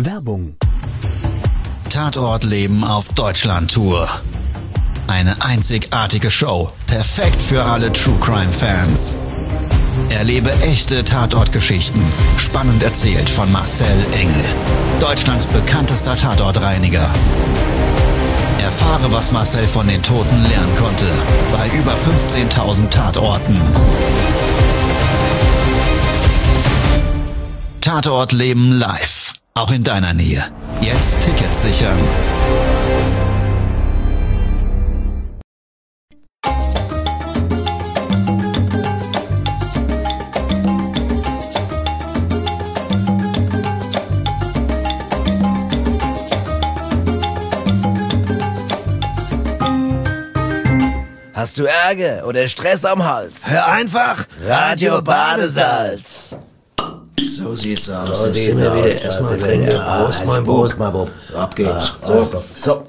Werbung. Tatortleben auf Deutschland-Tour. Eine einzigartige Show, perfekt für alle True-Crime-Fans. Erlebe echte Tatortgeschichten, spannend erzählt von Marcel Engel, Deutschlands bekanntester Tatortreiniger. Erfahre, was Marcel von den Toten lernen konnte, bei über 15.000 Tatorten. Tatortleben live, auch in deiner Nähe. Jetzt Tickets sichern. Hast du Ärger oder Stress am Hals? Hör einfach Radio Badesalz. So sieht's aus. So sieht's sind wir aus. wieder. Erstmal trinken. Prost, mein Bub. Prost, mein Bub. Ab geht's. So.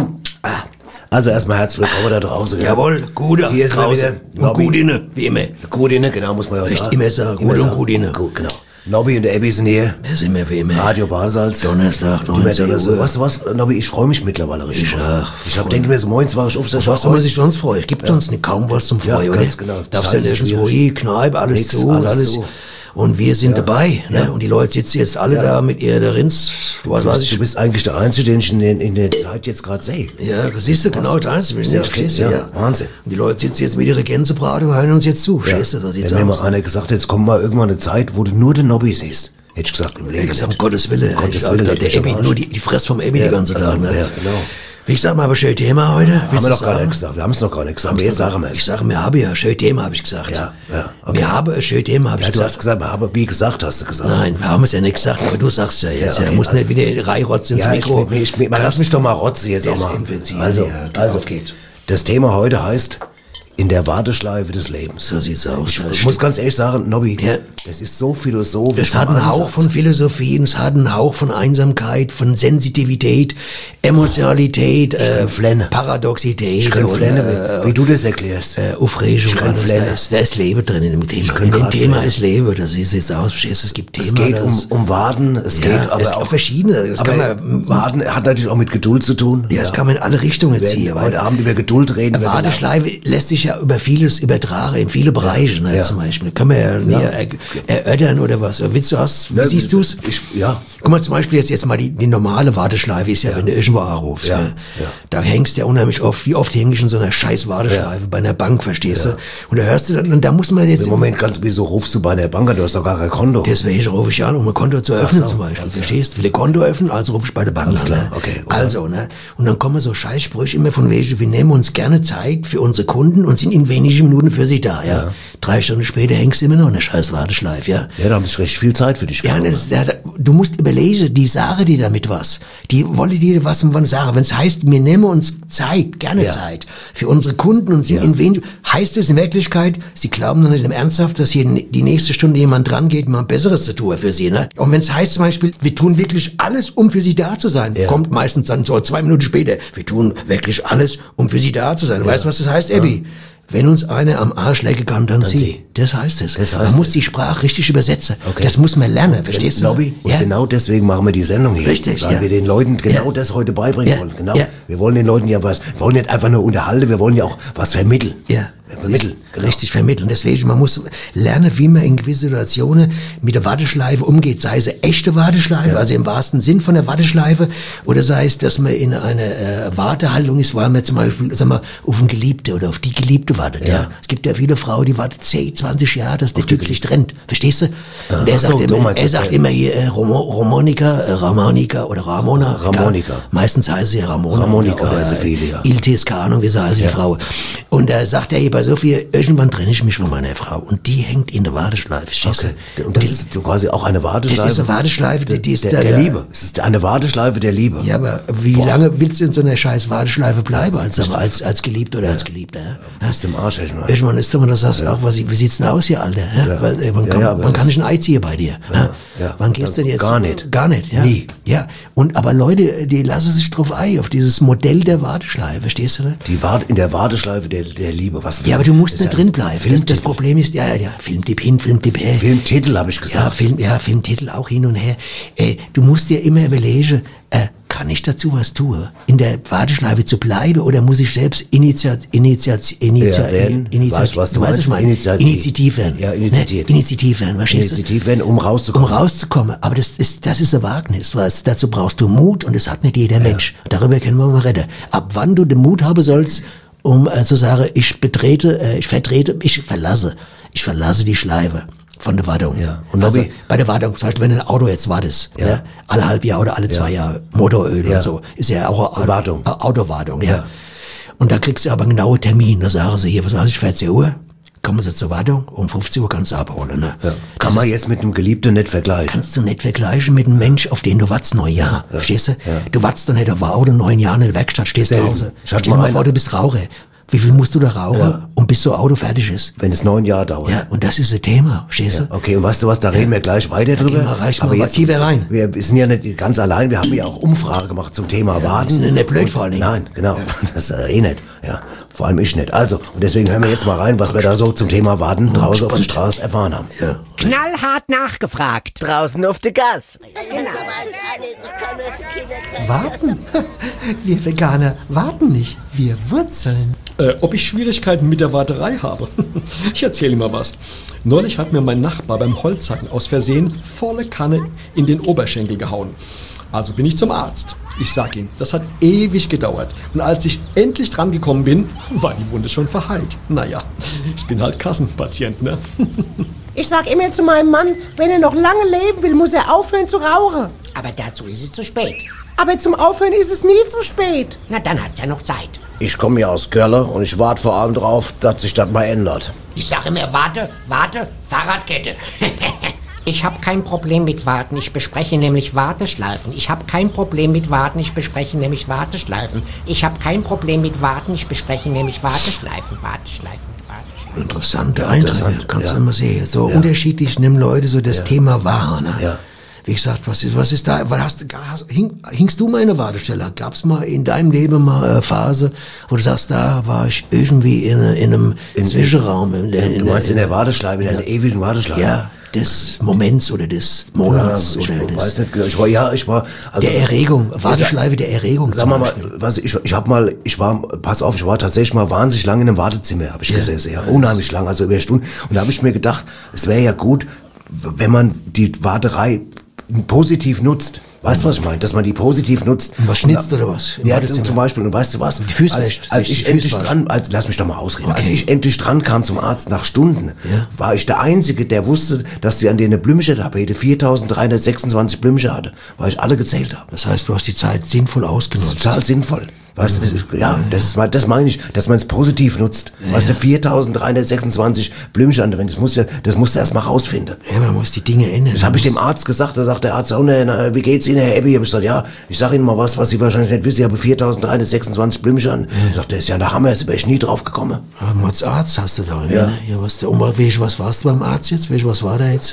Also erstmal herzlich willkommen da draußen. Jawohl, guter. Hier ist er wieder. Und gut inne, wie immer. Gut inne, genau, muss man ja auch Echt sagen. immer sagen, gut und gut inne. Gut, genau. Nobby und der Abby sind hier. Wir sind wir wie immer. Radio Badesalz. Donnerstag, 19 Uhr. Weißt du was, Nobby, ich freue mich mittlerweile richtig. Ich denke mir so, moins war ich auf Auf was soll man sich sonst freuen? Gibt uns nicht kaum was zum Freuen, Ja, oder? ganz genau. Darfst ja nirgends wo hin, Kneipe, alles Nix, zu, alles zu. Und wir sind dabei, ne? Ja. Und die Leute sitzen jetzt alle da mit ihr der Rins, was weiß ich. Du bist eigentlich der Einzige, den ich in der Zeit jetzt gerade sehe. Ja, das siehst du, genau das Einzige. Ja, Verstehst du, ja, Wahnsinn. Und die Leute sitzen jetzt mit ihrer Gänsebrate und hören uns jetzt zu. Verstehst du, so sieht's Wenn mir aus. mal einer gesagt hat, jetzt kommt mal irgendwann eine Zeit, wo du nur den Nobby siehst. Hätte ich gesagt, im Leben. Ich sag, um Gottes Willen. Gottes Willen, Der der Ebbi, nur die Fress vom Ebbi die ganze Tag, ne? Ja, genau. Wie ich sag mal, aber schön Thema heute. Haben wir noch gar nicht gesagt. Wir haben es noch gar nicht gesagt. Aber jetzt sagen wir es. Ich sage, wir haben ja ein schön Thema, habe ich gesagt. Ja, okay. Wir haben ein schön Thema, habe ich Ja, du hast gesagt. gesagt, aber wie gesagt, hast du gesagt. Nein, wir haben es ja nicht gesagt, aber du sagst ja jetzt. Ja, okay, Er muss nicht wieder in die Reihe rotzen ins Ja, Mikro. lass mich doch mal rotzen jetzt auch mal. Desinfizieren, Also, ja, auf geht's. das Thema heute heißt, in der Warteschleife des Lebens. So sieht's aus. Ich muss ganz ehrlich sagen, Nobby, Ja. es ist so philosophisch. Es hat einen Hauch von Philosophie, es hat einen Hauch von Einsamkeit, von Sensitivität, Emotionalität, Flenne. Paradoxität. Ich kann und, Flenne, wie du das erklärst. Aufregung. Ich kann alles. Flenne. Da ist Leben drin in dem Thema. kann In dem grad Thema Flenne. ist Leben. Das sieht jetzt aus. Verstehst du? Es gibt Es Themen. geht um Warten, es geht es aber gibt auch verschiedene. Das aber kann man, Warten hat natürlich auch mit Geduld zu tun. ja, das kann man in alle Richtungen Wir ziehen. werden heute Abend über Geduld reden. Eine Warteschleife lässt sich ja über vieles übertragen, in viele Bereiche, ne, Ja. zum Beispiel. Können wir ja näher erörtern oder was? Willst du was? Wie siehst du's? Ja. Guck mal, zum Beispiel jetzt mal die normale Warteschleife ist ja, wenn du irgendwo anrufst, Ja, ne? ja. Da hängst du ja unheimlich oft. Wie oft häng ich in so einer scheiß Warteschleife bei einer Bank, verstehst du? Und da hörst du dann, und da muss man jetzt... Im Moment ganz, wieso rufst du bei der Bank an? Du hast doch gar kein Konto. Deswegen rufe ich an, um ein Konto zu öffnen, so, zum Beispiel. alles Verstehst du? Will ich Konto öffnen, also rufe ich bei der Bank Alles an. klar, Ne? okay. Also, ne? Und dann kommen so Scheißsprüche immer von wegen, wir nehmen uns gerne Zeit für unsere Kunden und sind in wenigen Minuten für sie da, ja? 3 Stunden später hängst du immer noch in der scheiß Warteschleife, ja? Ja, da haben sie recht viel Zeit für dich Ja, gehabt. du musst überlegen, die sagen dir damit was. Die wollen dir was und wann sagen. Wenn es heißt, wir nehmen uns Zeit, gerne Ja. Zeit, für unsere Kunden und sind in wenig, heißt es in Wirklichkeit, sie glauben doch nicht im Ernsthaft, dass hier die nächste Stunde jemand dran geht, mal ein Besseres zu tun für sie, ne? Und wenn es heißt zum Beispiel, wir tun wirklich alles, um für sie da zu sein, kommt meistens dann so 2 Minuten später, wir tun wirklich alles, um für sie da zu sein. Weißt du, was das heißt, Abby? Wenn uns einer am Arsch lecken kann, dann sie. Das heißt es. Das heißt man muss es. die Sprache richtig übersetzen. Okay. Das muss man lernen, verstehst du? Nobby, und genau deswegen machen wir die Sendung hier. Richtig, weil ja. wir den Leuten genau Ja. das heute beibringen Ja. wollen. Genau. Ja. Wir wollen den Leuten ja was, wir wollen nicht einfach nur unterhalten, wir wollen ja auch was vermitteln. Ja, Vermitteln. Genau. richtig vermitteln. Deswegen, man muss lernen, wie man in gewissen Situationen mit der Warteschleife umgeht. Sei es eine echte Warteschleife, also im wahrsten Sinn von der Warteschleife, oder sei es, dass man in einer Wartehaltung ist, weil man zum Beispiel, sag mal, auf einen Geliebte oder auf die Geliebte wartet. Ja. Es gibt ja viele Frauen, die warten 10, 20 Jahre, dass der Typ sich trennt. Verstehst du? Und er ach so, sagt du immer, meinst er das, sagt ja. immer hier Ramonika oder Ramona. Ramonika. Egal. Meistens heißt sie Ramona. Ramonika oder heißen viele, ja. Iltis, keine Ahnung, wie sie heißt, die Frau. Und da sagt er hier bei so viel, irgendwann trenne ich mich von meiner Frau. Und die hängt in der Warteschleife. Verstehst du? Und das ist so quasi auch eine Warteschleife. Das ist eine Warteschleife, die ist der Liebe. Es ist eine Warteschleife der Liebe. Ja, aber wie lange willst du in so einer scheiß Warteschleife bleiben, als Geliebter oder als Geliebter? Ja? Aus dem Arsch, ich meine. Irgendwann ist doch mal, das sagst du auch, wie sieht's denn aus hier, Alter? Ja? Wann aber kann ich ein Ei ziehen bei dir? Ja. Wann gehst du denn jetzt? Gar nicht. Gar nicht, ja? Nie. Ja, aber Leute, die lassen sich drauf ein, auf dieses Modell der Warteschleife, verstehst du, ne? In der Warteschleife der Liebe, was? Ja, aber du musst nicht drin bleiben. Das Problem ist, ja, Filmtipp hin, Filmtipp her. Filmtitel, habe ich gesagt. Filmtitel auch hin und her. Du musst dir immer überlegen, kann ich dazu was tun? In der Warteschleife zu bleiben oder muss ich selbst Initiativ werden? Ja, Initiativ werden, verstehst du? Initiativ werden, um rauszukommen. Aber das ist ein Wagnis, was dazu brauchst du Mut und das hat nicht jeder Mensch. Darüber können wir mal reden. Ab wann du den Mut haben sollst, um zu sagen, ich verlasse die Schleife von der Wartung. Ja. Und also bei der Wartung, zum Beispiel, wenn du ein Auto jetzt wartest, ja, alle halb Jahr oder alle 2 Jahre, Motoröl und so, ist ja auch Autowartung, ja. Und da kriegst du aber einen genauen Termin, da sagen sie hier, was weiß ich, 14 Uhr, kommen sie zur Wartung, um 15 Uhr kannst du abholen, ne? Ja. Kann man jetzt mit einem Geliebten nicht vergleichen. Kannst du nicht vergleichen mit einem Mensch, auf den du wartest 9 Jahre, verstehst du? Ja. Du wartest dann nicht auf Auto 9 Jahre in der Werkstatt, stehst zu Hause. Stell dir mal vor, du bist Raucher. Wie viel musst du da rauchen, und bis so ein Auto fertig ist? Wenn es 9 Jahre dauert. Ja, und das ist ein Thema, verstehst du? Okay, und weißt du was, da reden wir gleich weiter drüber. Aber jetzt tiefer rein. Wir sind ja nicht ganz allein, wir haben ja auch Umfrage gemacht zum Thema Warten. Das ist nicht blöd vor allen Dingen. Nein, genau, das nicht. Ja, vor allem ich nicht. Also, und deswegen hören wir jetzt mal rein, was wir da so zum Thema Warten draußen auf der Straße erfahren haben. Ja. Knallhart nachgefragt. Draußen auf der Gas. Warten? Wir Veganer warten nicht, wir wurzeln. Ob ich Schwierigkeiten mit der Warterei habe? Ich erzähle mal was. Neulich hat mir mein Nachbar beim Holzhacken aus Versehen volle Kanne in den Oberschenkel gehauen. Also bin ich zum Arzt. Ich sag ihm, das hat ewig gedauert. Und als ich endlich dran gekommen bin, war die Wunde schon verheilt. Naja, ich bin halt Kassenpatient, ne? Ich sag immer zu meinem Mann, wenn er noch lange leben will, muss er aufhören zu rauchen. Aber dazu ist es zu spät. Aber zum Aufhören ist es nie zu spät. Na, dann hat's ja noch Zeit. Ich komme ja aus Köln und ich warte vor allem drauf, dass sich das mal ändert. Ich sag immer, warte, Fahrradkette. Ich habe kein Problem mit Warten, ich bespreche nämlich Warteschleifen. Ich habe kein Problem mit Warten, ich bespreche nämlich Warteschleifen. Ich habe kein Problem mit Warten, ich bespreche nämlich Warteschleifen. Interessante Eindrücke, kannst du immer sehen. So unterschiedlich nehmen Leute so das Thema wahr, ne? Ja. Wie gesagt, was ist da, hingst du mal in eine Wartestelle? Gab's mal in deinem Leben mal eine Phase, wo du sagst, da war ich irgendwie in einem Zwischenraum? Du meinst in der Warteschleife, in der ewigen Warteschleife? Ja. Des Moments oder des Monats ich oder weiß nicht, ich war also der Erregung, Warteschleife der Erregung. Sag mal, ich war tatsächlich mal wahnsinnig lange in einem Wartezimmer, habe ich gesessen, unheimlich lang, also über Stunden. Und da habe ich mir gedacht, es wäre ja gut, wenn man die Warterei positiv nutzt. Weißt du, was ich meine? Dass man die positiv nutzt. Und was schnitzt oder was? Ja, zum Beispiel, und weißt du was? Die Füße wäscht. Lass mich doch mal ausreden. Okay. Als ich endlich dran kam zum Arzt nach Stunden, war ich der Einzige, der wusste, dass sie an der eine Blümchen-Tapete 4.326 Blümchen hatte, weil ich alle gezählt habe. Das heißt, du hast die Zeit sinnvoll ausgenutzt. Total sinnvoll. Weißt du, das meine ich, dass man es positiv nutzt. Weißt du, 4.326 Blümchen, das musst du erst mal rausfinden. Ja, man muss die Dinge ändern. Das habe ich dem Arzt gesagt, da sagt der Arzt, wie geht's Ihnen, Herr Ebbi? Hab ich gesagt, ich sage Ihnen mal was Sie wahrscheinlich nicht wissen, ich habe 4.326 Blümchen. Sagt, das ist ja der Hammer, ist aber ich nie drauf gekommen. Ja, als Arzt hast du da, ne? Ja, was warst du beim Arzt jetzt? Was war da jetzt?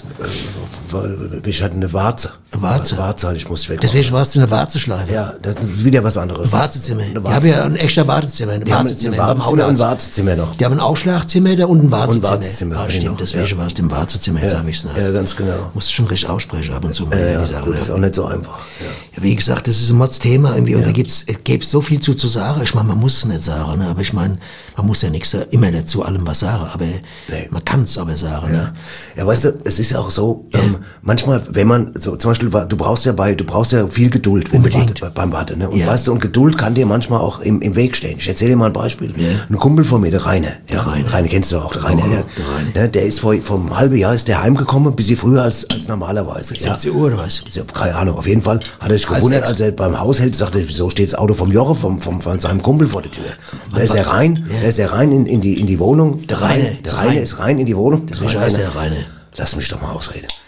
Ich hatte eine Warze. Eine Warze? Ich muss weg. Deswegen warst du in der Warteschleife? Ja, das ist wieder was anderes. Wartezimmer. Die haben ja ein extra Wartezimmer. Ein Wartezimmer und Wartezimmer noch. Die haben ein Aufschlagzimmer da und ein Wartezimmer. Und Wartezimmer. Ah, stimmt, deswegen war es im Wartezimmer, jetzt habe ich es. Ja, ganz genau. Musst du schon richtig aussprechen ab und zu mal. Die Sache, das ist auch nicht so einfach. Ja, wie gesagt, das ist ein Mods-Thema irgendwie und da gibt's so viel zu sagen. Ich meine, man muss es nicht sagen, ne? Aber ich meine, man muss ja nichts immer dazu allem was sagen, aber man kann es aber sagen. Ne? Ja, weißt du, es ist ja auch so, manchmal, wenn man, so zum Beispiel, du brauchst ja viel Geduld beim Warten. Ne? Und weißt du, und Geduld kann dir manchmal auch im Weg stehen. Ich erzähle dir mal ein Beispiel. Ein Kumpel von mir, der Rainer. Rainer kennst du auch, der Rainer. Der ist vor einem halben Jahr ist der heimgekommen, ein bisschen früher als normalerweise. 17 Uhr oder was? Keine Ahnung, auf jeden Fall hat er sich gewundert, als er beim Haushalt sagte, wieso steht das Auto vom Joche, von seinem Kumpel vor der Tür. Da ist er rein, in die Wohnung. Der Rainer ist rein in die Wohnung. Deswegen heißt der Rainer. Lass mich doch mal ausreden.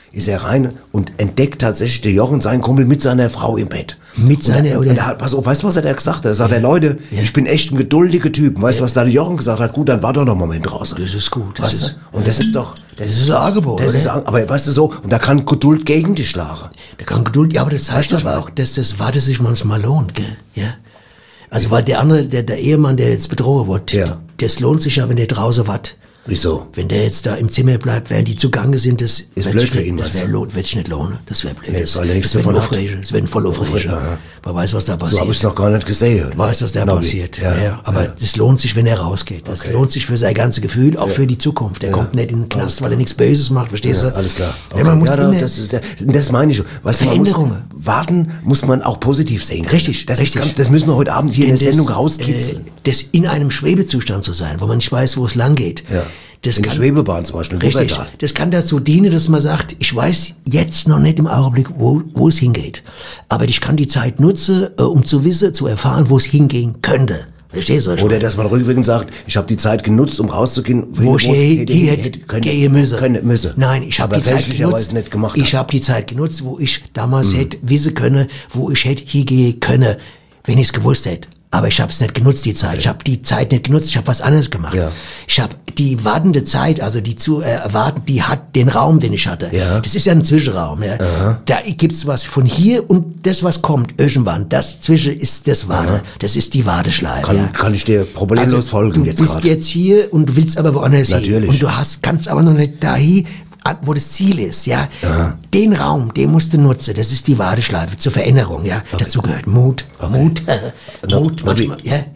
ist er rein und entdeckt tatsächlich der Jochen seinen Kumpel mit seiner Frau im Bett. Mit seiner, oder? Pass auf, weißt du, was er da gesagt hat? Er sagt, Leute, ich bin echt ein geduldiger Typ. Weißt du, was da der Jochen gesagt hat? Gut, dann war doch noch einen Moment draußen. Das ist gut. Weißt du? Und das ist doch... Das ist ein Angebot, oder? Aber weißt du so, und da kann Geduld gegen dich schlagen. Da kann Geduld, ja, aber das heißt aber auch, dass das Warte sich manchmal lohnt, gell? Ja. Also, weil der andere, der Ehemann, der jetzt bedroht wird, das lohnt sich ja, wenn der draußen wartet. Wieso? Wenn der jetzt da im Zimmer bleibt, während die zugange sind, das ist blöd für ihn. Das wird sich nicht lohnen. Das wäre blöd. Nee, das soll ja nichts das davon aufregen. Das wird voll aufregen. Man weiß, was da passiert. So habe ich es noch gar nicht gesehen. Weiß, was da passiert. Ja. Aber das lohnt sich, wenn er rausgeht. Das lohnt sich für sein ganzes Gefühl, auch für die Zukunft. Er kommt nicht in den Knast, weil er nichts Böses macht, verstehst du? Alles klar. Okay. Ja, man muss immer das meine ich. Weißt Veränderungen. Warten muss man auch positiv sehen. Richtig. Das müssen wir heute Abend hier in der Sendung rauskitzeln. Das in einem Schwebezustand zu sein, wo man nicht weiß, wo es lang geht. Ja. In der Schwebebahn zum Beispiel. Richtig. Das kann dazu dienen, dass man sagt, ich weiß jetzt noch nicht im Augenblick, wo es hingeht. Aber ich kann die Zeit nutzen, um zu wissen, zu erfahren, wo es hingehen könnte. Verstehst du? Oder dass man rückwirkend sagt, ich habe die Zeit genutzt, um rauszugehen, wo ich hätte gehen müssen. Nein, ich habe die Zeit genutzt. Nicht gemacht ich habe die Zeit genutzt, wo ich damals hätte wissen können, wo ich hätte hingehen können, wenn ich es gewusst hätte. Aber ich habe es nicht genutzt, die Zeit. Ich habe die Zeit nicht genutzt, ich habe was anderes gemacht. Ja. Ich habe die wartende Zeit, also die zu erwarten, die hat den Raum, den ich hatte. Ja. Das ist ja ein Zwischenraum. Ja. Da gibt's was von hier und das, was kommt, irgendwann. Das zwischen ist das Warte. Das ist die Warteschleife. Kann ich dir problemlos folgen jetzt gerade. Du bist jetzt hier und du willst aber woanders hin. Natürlich. Und du kannst aber noch nicht dahin, wo das Ziel ist, ja. Den Raum, den musst du nutzen. Das ist die Warteschleife zur Veränderung, ja. Okay. Dazu gehört Mut. Mut. Manchmal,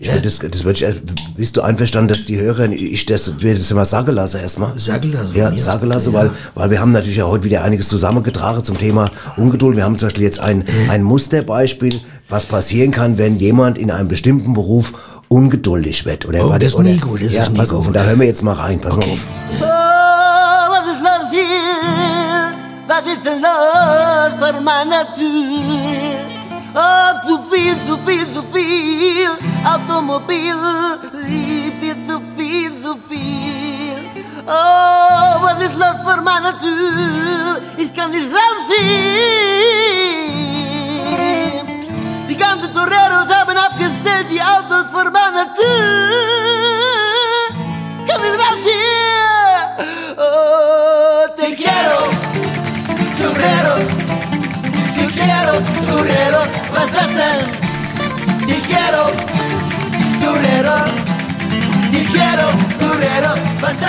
bist du einverstanden, dass die Hörer, wir das immer sagen lassen erstmal? Sagen lassen. Ja, sagen lassen, weil wir haben natürlich ja heute wieder einiges zusammengetragen zum Thema Ungeduld. Wir haben zum Beispiel jetzt ein Musterbeispiel, was passieren kann, wenn jemand in einem bestimmten Beruf ungeduldig wird. Oder das ist nie gut. Das ist nie pass auf, gut. Da hören wir jetzt mal rein. Pass mal auf. Was ist los für meine Natur? Oh, zu viel, zu viel, zu viel Automobil, viel, zu viel, zu viel. Oh, was ist los für meine Natur? Ich kann nicht rausziehen. Die ganzen Toreros haben abgestellt die Autos für meine Natur. Kann nicht rausziehen. Oh, te quiero. Torero, was das denn? Te quiero, torero, was das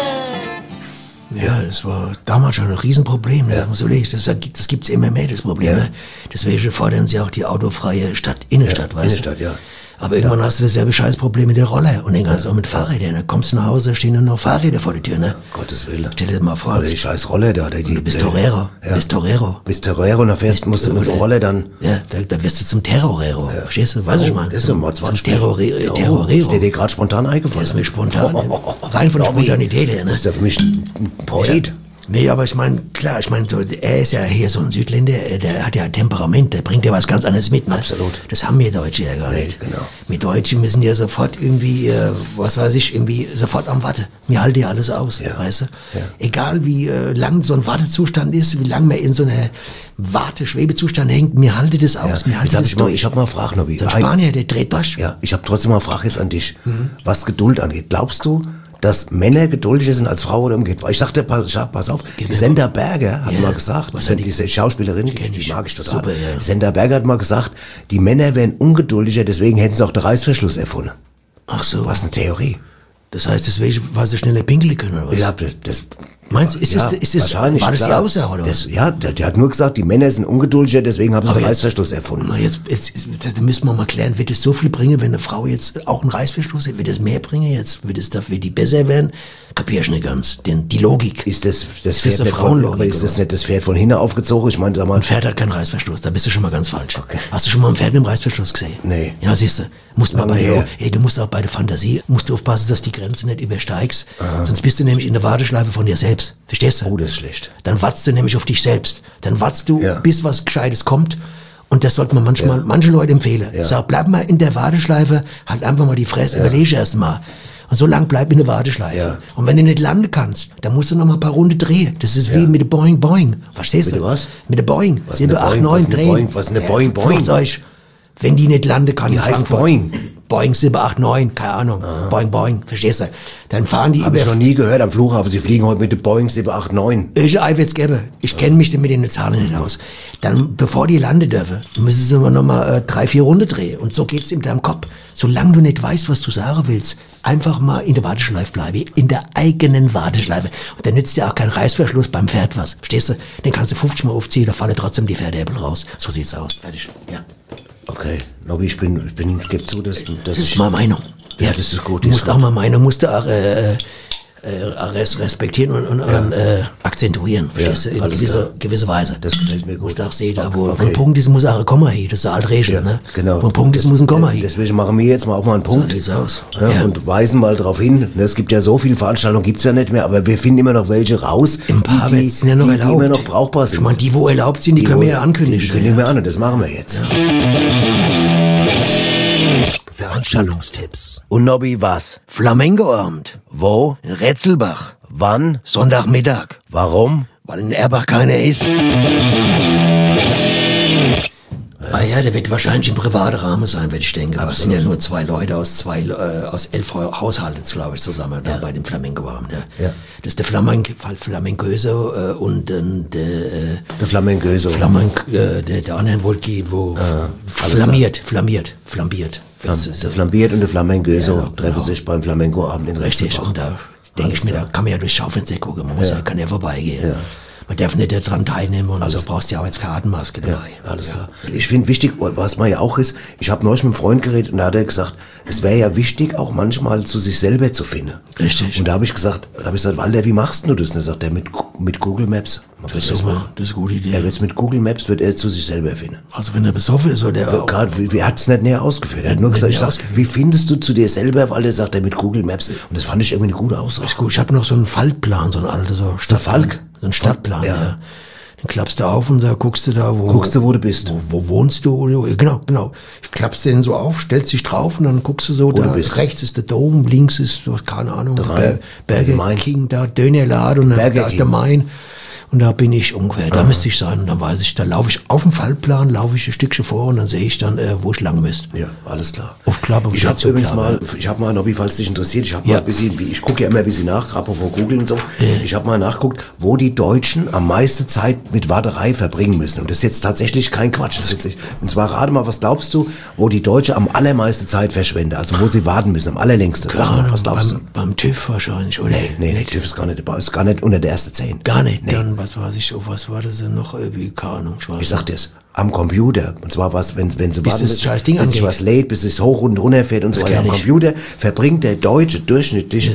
denn? Ja, das war damals schon ein Riesenproblem, ne? So das gibt's immer mehr, das Problem, ne? Deswegen fordern sie auch die autofreie Innenstadt, weißt du? Innenstadt, ja. Aber irgendwann hast du dasselbe Scheißproblem mit der Roller und den ganzen auch mit Fahrrädern. Da kommst du nach Hause, stehen nur noch Fahrräder vor der Tür, ne? Gottes Willen. Stell dir mal vor. Die scheiß Roller da. Du bist Torero. Bist Torero. Bist Torero und da musst du mit so Roller dann... Ja, da wirst du zum Terrorero. Ja. Verstehst du? Weißt du, ich meine? Das ist immer zum Terrorero. Ist dir gerade spontan eingefallen? Das ist mir spontan. Rein von der Spontanität her, ne? Das ist ja für mich ein Poet. Nee, aber ich meine, klar, so, er ist ja hier so ein Südländer, der hat ja Temperament, der bringt ja was ganz anderes mit, ne? Absolut. Das haben wir Deutsche ja gar nicht. Genau. Wir Deutschen müssen ja sofort irgendwie, irgendwie sofort am Warten. Wir halten ja alles aus, weißt du? Ja. Egal wie lang so ein Wartezustand ist, wie lang man in so einer Schwebezustand hängt, mir halten das aus, mir halten das durch. Ich hab mal eine Frage, Nobby. So ein Spanier, der dreht durch. Ja, ich habe trotzdem mal eine Frage jetzt an dich, was Geduld angeht. Glaubst du, dass Männer geduldiger sind als Frauen oder umgekehrt? Ich sagte, pass auf, Senda Berger hat mal gesagt, diese Schauspielerin, die mag ich total. Super, ja. Senda Berger hat mal gesagt, die Männer wären ungeduldiger, deswegen hätten sie auch den Reißverschluss erfunden. Ach so. Was eine Theorie. Das heißt, deswegen, weil sie schneller pinkeln können, oder was? Ja, das meinst du, war das die Aussage, oder was? Ja, der hat nur gesagt, die Männer sind ungeduldiger, deswegen haben sie den Reißverschluss erfunden. Na, jetzt müssen wir mal klären, wird es so viel bringen, wenn eine Frau jetzt auch einen Reißverschluss hat? Wird es mehr bringen jetzt? Wird die besser werden? Kapier ich nicht ganz. Die Logik. Ist das eine Frauenlogik? Aber ist das nicht das Pferd von hinten aufgezogen? Ich meine, sag mal. Ein Pferd hat keinen Reißverschluss, da bist du schon mal ganz falsch. Okay. Hast du schon mal ein Pferd mit einem Reißverschluss gesehen? Nee. Ja, siehst du. Du musst auch bei der Fantasie, musst du aufpassen, dass die Grenze nicht übersteigst. Aha. Sonst bist du nämlich in der Warteschleife von dir selbst. Verstehst du? Oh, das ist schlecht. Dann wartest du nämlich auf dich selbst. Dann wartest du, bis was Gescheites kommt. Und das sollte man manche Leute empfehlen. Ja. Sag, bleib mal in der Warteschleife, halt einfach mal die Fresse, überlege erst mal. Und so lang bleib in der Warteschleife. Ja. Und wenn du nicht landen kannst, dann musst du noch mal ein paar Runden drehen. Das ist wie mit der Boing Boing. Verstehst du? Mit der was? Mit der Boing. Was ist eine 7, 8, Boing? 9 Was ist eine drehen. Boing? Was ist eine Boing Boing? Flugzeug. Wenn die nicht landen kann, Wie in heißt Frankfurt. Boing? Boing 789, keine Ahnung. Boing Boing, verstehst du? Dann fahren die Habe ich noch nie gehört am Flughafen. Sie fliegen heute mit der Boeing 789. Ei wird's geben. Ich kenne mich mit den Zahlen nicht aus. Dann, bevor die landen dürfen, müssen sie noch mal 3, 4 Runden drehen. Und so geht's in deinem Kopf. Solange du nicht weißt, was du sagen willst, einfach mal in der Warteschleife bleiben. In der eigenen Warteschleife. Und dann nützt dir auch kein Reißverschluss beim Pferd was. Verstehst du? Den kannst du 50 Mal aufziehen, da fallen trotzdem die Pferdehäppel raus. So sieht's aus. Fertig. Ja. Okay, Nobby, ich gebe zu, dass du... Das ist meine Meinung. Ja, das ist gut. Du musst auch mal Meinung, musst du auch respektieren und akzentuieren. Verstehst du? In alles gewisse Weise. Das gefällt mir gut. Musst auch sehen, da wo Okay. ein Punkt ist, muss auch ein Komma hin. Das ist eine alte Regel, ne? Genau. Wo ein Punkt ist, muss ein Komma hin. Deswegen machen wir jetzt mal auch mal einen Punkt. So sieht's aus. Ja, Ja. Und weisen mal darauf hin. Ne, es gibt ja so viele Veranstaltungen, gibt's ja nicht mehr, aber wir finden immer noch welche raus, Ein paar die sind ja noch die erlaubt. immer noch brauchbar sind. Ich meine, die, wo erlaubt sind, die können wir ja ankündigen. Die kündigen wir an und das machen wir jetzt. Veranstaltungstipps. Und Nobby, was? Flamengo-Abend. Wo? In Retzelbach. Wann? Sonntagmittag. Warum? Weil in Erbach keiner ist. Ah ja, der wird wahrscheinlich im privaten Rahmen sein, würde ich denken. Aber es sind ja nur 2 Leute aus 11 Haushalten, glaube ich, zusammen da bei dem Flamengo-Abend. Ja. Ja. Das ist der Flamencoso und Der Flamencoso. der andere wo flambiert. Der Flambiert und der Flamencoso Ja, treffen genau. sich beim Flamenco-Abend in Richtig, Retzelbach. und da denke ich mir, da kann man ja durchs Schaufenster gucken, kann ja vorbeigehen. Ja. Man darf nicht daran teilnehmen und so brauchst du ja auch jetzt Kartenmaske dabei. Ja, alles klar. Ich finde wichtig, was man ja auch ist, ich habe neulich mit einem Freund geredet und da hat er gesagt, es wäre ja wichtig, auch manchmal zu sich selber zu finden. Richtig. Und da habe ich gesagt, Walter, wie machst du das? Und dann sagt er, mit Google Maps. Das ist eine gute Idee. Er wird mit Google Maps wird er zu sich selber finden. Also wenn er besoffen ist oder auch. Gerade, wie hat es nicht näher ausgeführt. Er hat nur gesagt, ich sag, wie findest du zu dir selber, weil er sagt, er mit Google Maps. Und das fand ich irgendwie eine gute Aussage. Ist gut. Ich habe noch so einen Faltplan, so einen alten so Stadtplan. Falk? So einen Stadtplan, Ja. ja. Den klappst du auf und da guckst du da, wo du bist. Wo wohnst du? Genau. Klappst den so auf, stellst dich drauf und dann guckst du so, da du bist. rechts ist der Dom, links ist, was, keine Ahnung, Rhein. Burger Main. King, da Dönerladen und dann Burger da ist King. der Main. Und da bin ich ungefähr, da müsste ich sein. Und dann weiß ich, da laufe ich auf dem Faltplan, laufe ich ein Stückchen vor und dann sehe ich dann, wo ich lang müsste. Ja, alles klar. Auf Klappe, Ich habe so übrigens Klappe. mal, Nobby, falls dich interessiert, ich habe Ja. mal ein bisschen, ich gucke ja immer ein bisschen nach, gerade vor Google und so. Ich habe mal nachgeguckt, wo die Deutschen am meisten Zeit mit Warterei verbringen müssen. Und das ist jetzt tatsächlich kein Quatsch. Das ist jetzt nicht, und zwar rate mal, was glaubst du, wo die Deutschen am allermeisten Zeit verschwenden? Also wo sie warten müssen, am allerlängsten. Sag mal, was glaubst du? Beim TÜV wahrscheinlich, oder? Nee, TÜV ist gar nicht unter der ersten 10. Gar nicht. Nee. Dann, was weiß ich, was war das denn noch? Irgendwie, keine Ahnung. Ich sag dir's, am Computer. Und zwar was, wenn sie Bis warten, das scheiß Ding bis sich angeht. was lädt, bis es hoch und runter fährt und so weiter. kenn Am ich. Computer verbringt der Deutsche durchschnittlich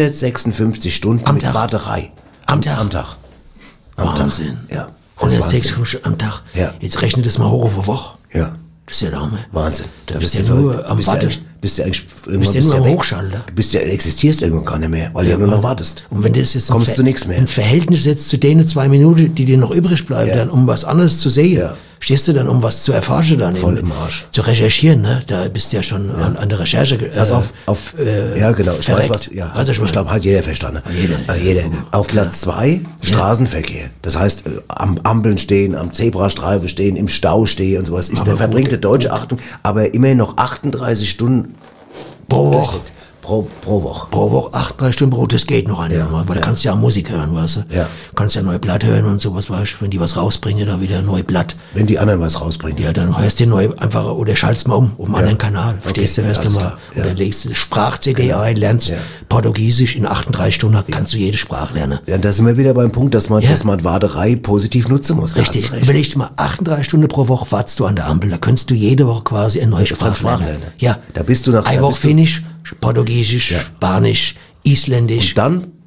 156 Stunden Am mit Tag. Warterei. Am Tag. Am Tag. Am Wahnsinn. Tag. Ja. Das ist 106 am Tag. Ja. Jetzt rechnet das mal hoch auf eine Woche. Ja. Das ist ja der Hammer. Wahnsinn. Da bist du ja nur am Warten. Bist du eigentlich Bist ja nur am Hochschalter. Du bist ja, existierst irgendwann gar nicht mehr, weil du ja nur noch wartest. Und wenn das jetzt Kommst du nichts mehr. ein Verhältnis setzt zu denen 2 Minuten, die dir noch übrig bleiben, Ja. dann um was anderes zu sehen, Ja. stehst du dann, um was zu erforschen dann Voll eben, im Arsch. zu recherchieren, ne? Da bist du ja schon an der Recherche Pass auf, ja genau, ich weiß verreckt. was, ja, Weißt du, ich glaube, hat jeder verstanden. Jeder. Auf Platz 2, Straßenverkehr. Das heißt, am Ampeln stehen, am Zebrastreifen stehen, im Stau stehen und sowas. Ist Aber der verbringt gut. der Deutsche Achtung, aber immerhin noch 38 Stunden pro Woche. pro Woche. Pro Woche 8-3 Stunden Brot, das geht noch einigermaßen, weil du kannst ja auch Musik hören, weißt du? Ja. Kannst ja neue Blatt hören und sowas, weißt du? Wenn die was rausbringen, da wieder neu Blatt. Wenn die anderen was rausbringen. Ja, dann hörst du neu einfach, oder schaltst mal um einen anderen Kanal. Verstehst du, hörst du alles mal. klar. Ja. Oder legst du Sprach-CD ein, lernst Ja. Portugiesisch in 38 Stunden, kannst du jede Sprache lernen. Ja, da sind wir wieder beim Punkt, dass man Warterei positiv nutzen muss. Da hast Richtig. du recht. Überleg dir mal, 38 Stunden pro Woche wartest du an der Ampel. Da könntest du jede Woche quasi eine neue Sprache lernen. Ja. Da bist du nach- Eine da Woche bist du- Finnisch, Portugiesisch, Spanisch, Isländisch. Und dann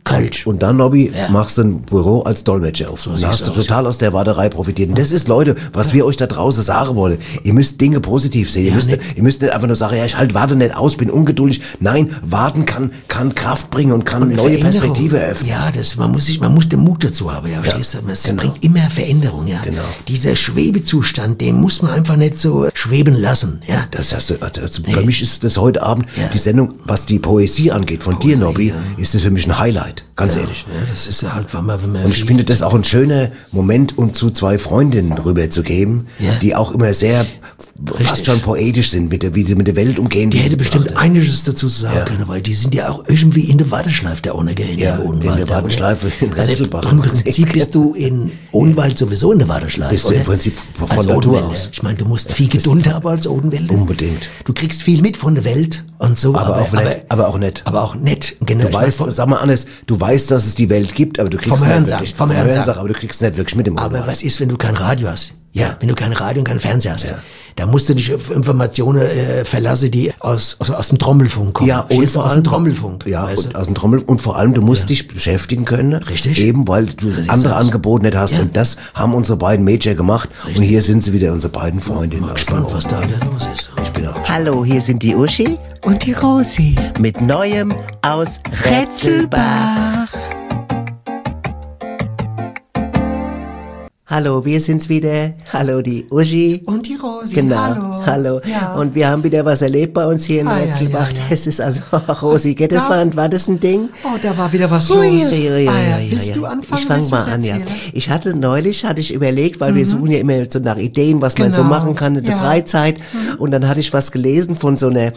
Kölsch. Und dann, Nobby, machst du ein Büro als Dolmetscher auf. Und dann hast du total aus der Warterei profitiert. Und das ist, Leute, was wir euch da draußen sagen wollen. Ihr müsst Dinge positiv sehen. Ihr müsst nicht einfach nur sagen, ja, ich halte Warte nicht aus, bin ungeduldig. Nein, Warten kann Kraft bringen und kann neue Perspektive eröffnen. Ja, man muss den Mut dazu haben, ja, verstehst du? Es bringt immer Veränderung, ja. Genau. Dieser Schwebezustand, den muss man einfach nicht so schweben lassen, ja. Das hast du, für mich ist das heute Abend die Sendung, was die Poesie angeht, von dir, Nobby, ist das für mich ein Highlight, ganz ehrlich. Ja, das ist halt, wenn man und ich finde das auch ein schöner Moment, um zu zwei Freundinnen rüberzugeben, die auch immer sehr fast schon poetisch sind, wie sie mit der Welt umgehen. Die hätte bestimmt einiges dazu zu sagen können, weil die sind ja auch irgendwie in der Warteschleife der Ohnegehen. Ja, in der Warteschleife in Resselbach. Im Prinzip bist du in Odenwald sowieso in der Warteschleife. Bist du im Prinzip von Natur aus. Ich meine, du musst viel Geduld haben als Odenwälder. Unbedingt. Du kriegst viel mit von der Welt und so. Aber auch nett. Aber auch nett. Genau. Du weißt, sag mal anders, du weißt, dass es die Welt gibt, aber du kriegst vom nicht wirklich. Vom Hörensagen, aber du kriegst nicht wirklich mit dem Aber was ist, wenn du kein Radio hast? Ja, wenn du kein Radio und kein Fernseher hast. Ja. Da musst du dich auf Informationen verlassen, die aus dem Trommelfunk kommen. Ja, und aus dem Trommelfunk. Ja, und aus dem Trommelfunk. Und vor allem, du musst dich beschäftigen können. Richtig. Eben, weil du andere Angebote nicht hast. Ja. Und das haben unsere beiden Mädchen gemacht. Richtig. Und hier sind sie wieder, unsere beiden Freundinnen. Ich bin gespannt, was da los ist. Ich bin auch. Hallo, hier sind die Uschi und die Rosi. Mit Neuem aus Retzelbach. Hallo, wir sind's wieder. Hallo, die Uschi. Und die Rosi. Genau. Hallo. Ja. Und wir haben wieder was erlebt bei uns hier in Retzelbach. Ja. Das ist also, Rosi, gell, war das ein Ding? Oh, da war wieder was los. Willst du anfangen? Ich fange mal an, ja. Neulich hatte ich überlegt, weil wir suchen ja immer so nach Ideen, was man so machen kann in der Freizeit. Und dann hatte ich was gelesen von so einem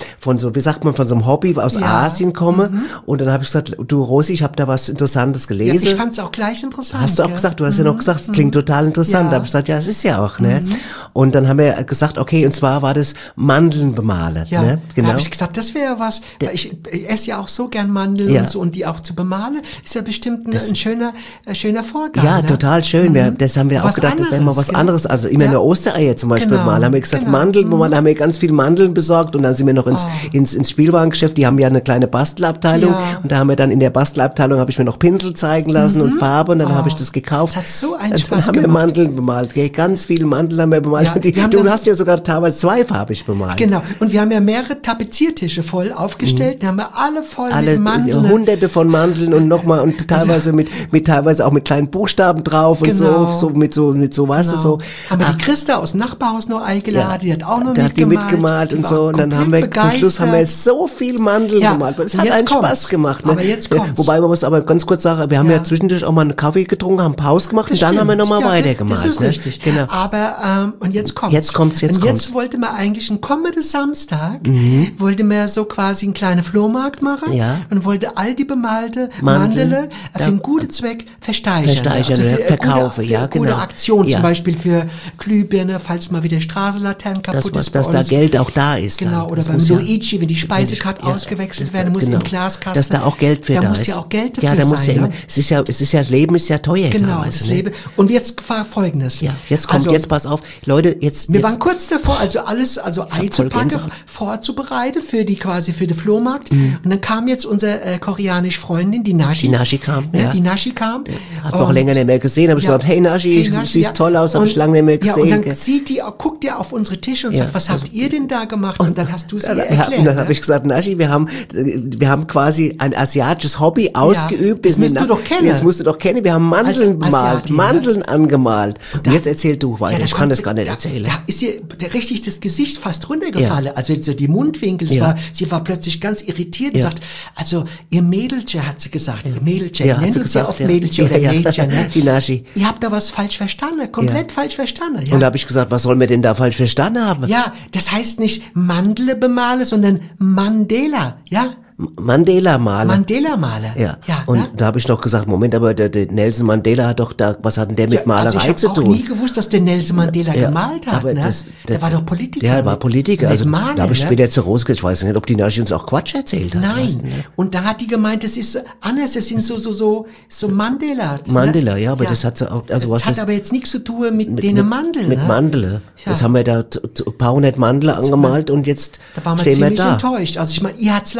Hobby aus Asien komme. Und dann habe ich gesagt, du Rosi, ich habe da was Interessantes gelesen. Ja, ich fand's auch gleich interessant. Hast du auch gesagt, du hast ja noch gesagt, es klingt total interessant. Da habe ich gesagt, ja, es ist ja auch, ne? Und dann haben wir gesagt, okay, und zwar war das Mandeln bemalen, ne? Genau. Da habe ich gesagt, das wäre was, ich esse ja auch so gern Mandeln und so, und die auch zu bemalen, ist ja bestimmt ein schöner Vorgang. Ja, ne? Total schön. Das haben wir auch gedacht, das wäre mal was anderes. Also immer eine Ostereier zum Beispiel bemalen. Haben wir gesagt, Mandeln bemalen, haben wir ganz viel Mandeln besorgt, und dann sind wir noch ins Spielwarengeschäft. Die haben ja eine kleine Bastelabteilung, und da haben wir dann in der Bastelabteilung, habe ich mir noch Pinsel zeigen lassen und Farbe, und dann habe ich das gekauft. Das hat so einen Spaß gemacht. Haben wir Mandeln bemalt, ganz viele Mandeln haben wir bemalt. Ja, du hast ja sogar teilweise zweifarbig bemalt. Genau, und wir haben ja mehrere Tapeziertische voll aufgestellt, die haben wir alle voll mit Mandeln. Hunderte von Mandeln und nochmal, und teilweise teilweise auch mit kleinen Buchstaben drauf und so weißt du, so. Haben wir die Christa aus dem Nachbarhaus noch eingeladen, die hat auch noch mitgemalt und so, und dann haben wir zum Schluss so viel Mandeln gemalt. Es hat einen Spaß gemacht, ne? Aber jetzt kommt's. Wobei man muss aber ganz kurz sagen, wir haben ja zwischendurch auch mal einen Kaffee getrunken, haben Pause gemacht, und dann haben wir nochmal weitergemalt. Das ist richtig. Genau. Aber, und jetzt kommt's. Jetzt wollte man eigentlich einen kommenden Samstag, wollte man so quasi einen kleinen Flohmarkt machen, und wollte all die bemalte Mandele für einen guten Zweck versteigern. Also verkaufen, genau. Gute Aktion, zum Beispiel für Glühbirne, falls mal wieder Straßenlaternen kaputt ist. Dass da Geld auch da ist. Genau, oder beim Luigi, wenn die Speisekarte ausgewechselt werden muss, im Glaskasten. Dass da auch Geld für da ist. Da muss ja auch Geld dafür sein. Das Leben ist ja teuer. Genau, das Leben. Und jetzt war Folgendes. Ja, jetzt pass auf, Leute, wir waren kurz davor, also Ei zu packen, vorzubereiten für die Flohmarkt. Und dann kam jetzt unsere koreanische Freundin, die Nashi. Die Nashi kam. Hat noch länger nicht mehr gesehen, habe ich gesagt, hey Nashi, siehst toll aus, habe ich lange nicht mehr gesehen. Und dann guckt ihr auf unsere Tische und sagt, was habt ihr denn da gemacht? Und dann hast du es ihr erklärt. Und dann habe ich gesagt, Nashi, wir haben quasi ein asiatisches Hobby ausgeübt. Das musst du doch kennen. Das musst du doch kennen. Wir haben Mandeln bemalt, Mandeln angemalt. Und jetzt erzähl du weiter, ich kann das gar nicht erzählen. Da ist ihr richtig das Gesicht fast runtergefallen. Also so die Mundwinkel, sie war plötzlich ganz irritiert und sagt, also ihr Mädelchen, hat sie gesagt, ihr Mädelchen, nennt uns ja oft Mädelchen oder Mädchen. Ne? Die Nashi. Ihr habt da was falsch verstanden, komplett falsch verstanden. Ja? Und da habe ich gesagt, was sollen wir denn da falsch verstanden haben? Ja, das heißt nicht Mandele bemalen, sondern Mandela, ja? Mandela-Maler. Ja. Und da habe ich noch gesagt, Moment, aber der Nelson Mandela hat doch da, was hat denn der mit Malerei zu tun? Ich habe auch nie gewusst, dass der Nelson Mandela gemalt hat. Aber ne? Der war doch Politiker. Der war Politiker. Also da habe ich später zur Rose, ich weiß nicht, ob die Nashi uns auch Quatsch erzählt hat. Nein. Und da hat die gemeint, das ist anders, das sind so Mandela. Mandela, ja, aber das hat sie auch, also das hat aber jetzt nichts zu tun mit denen Mandeln. Mit Mandeln. Jetzt haben wir da ein paar hundert Mandeln angemalt, und jetzt stehen wir da. Da war man ziemlich enttäuscht. Also ich meine, ihr hat's leid getan.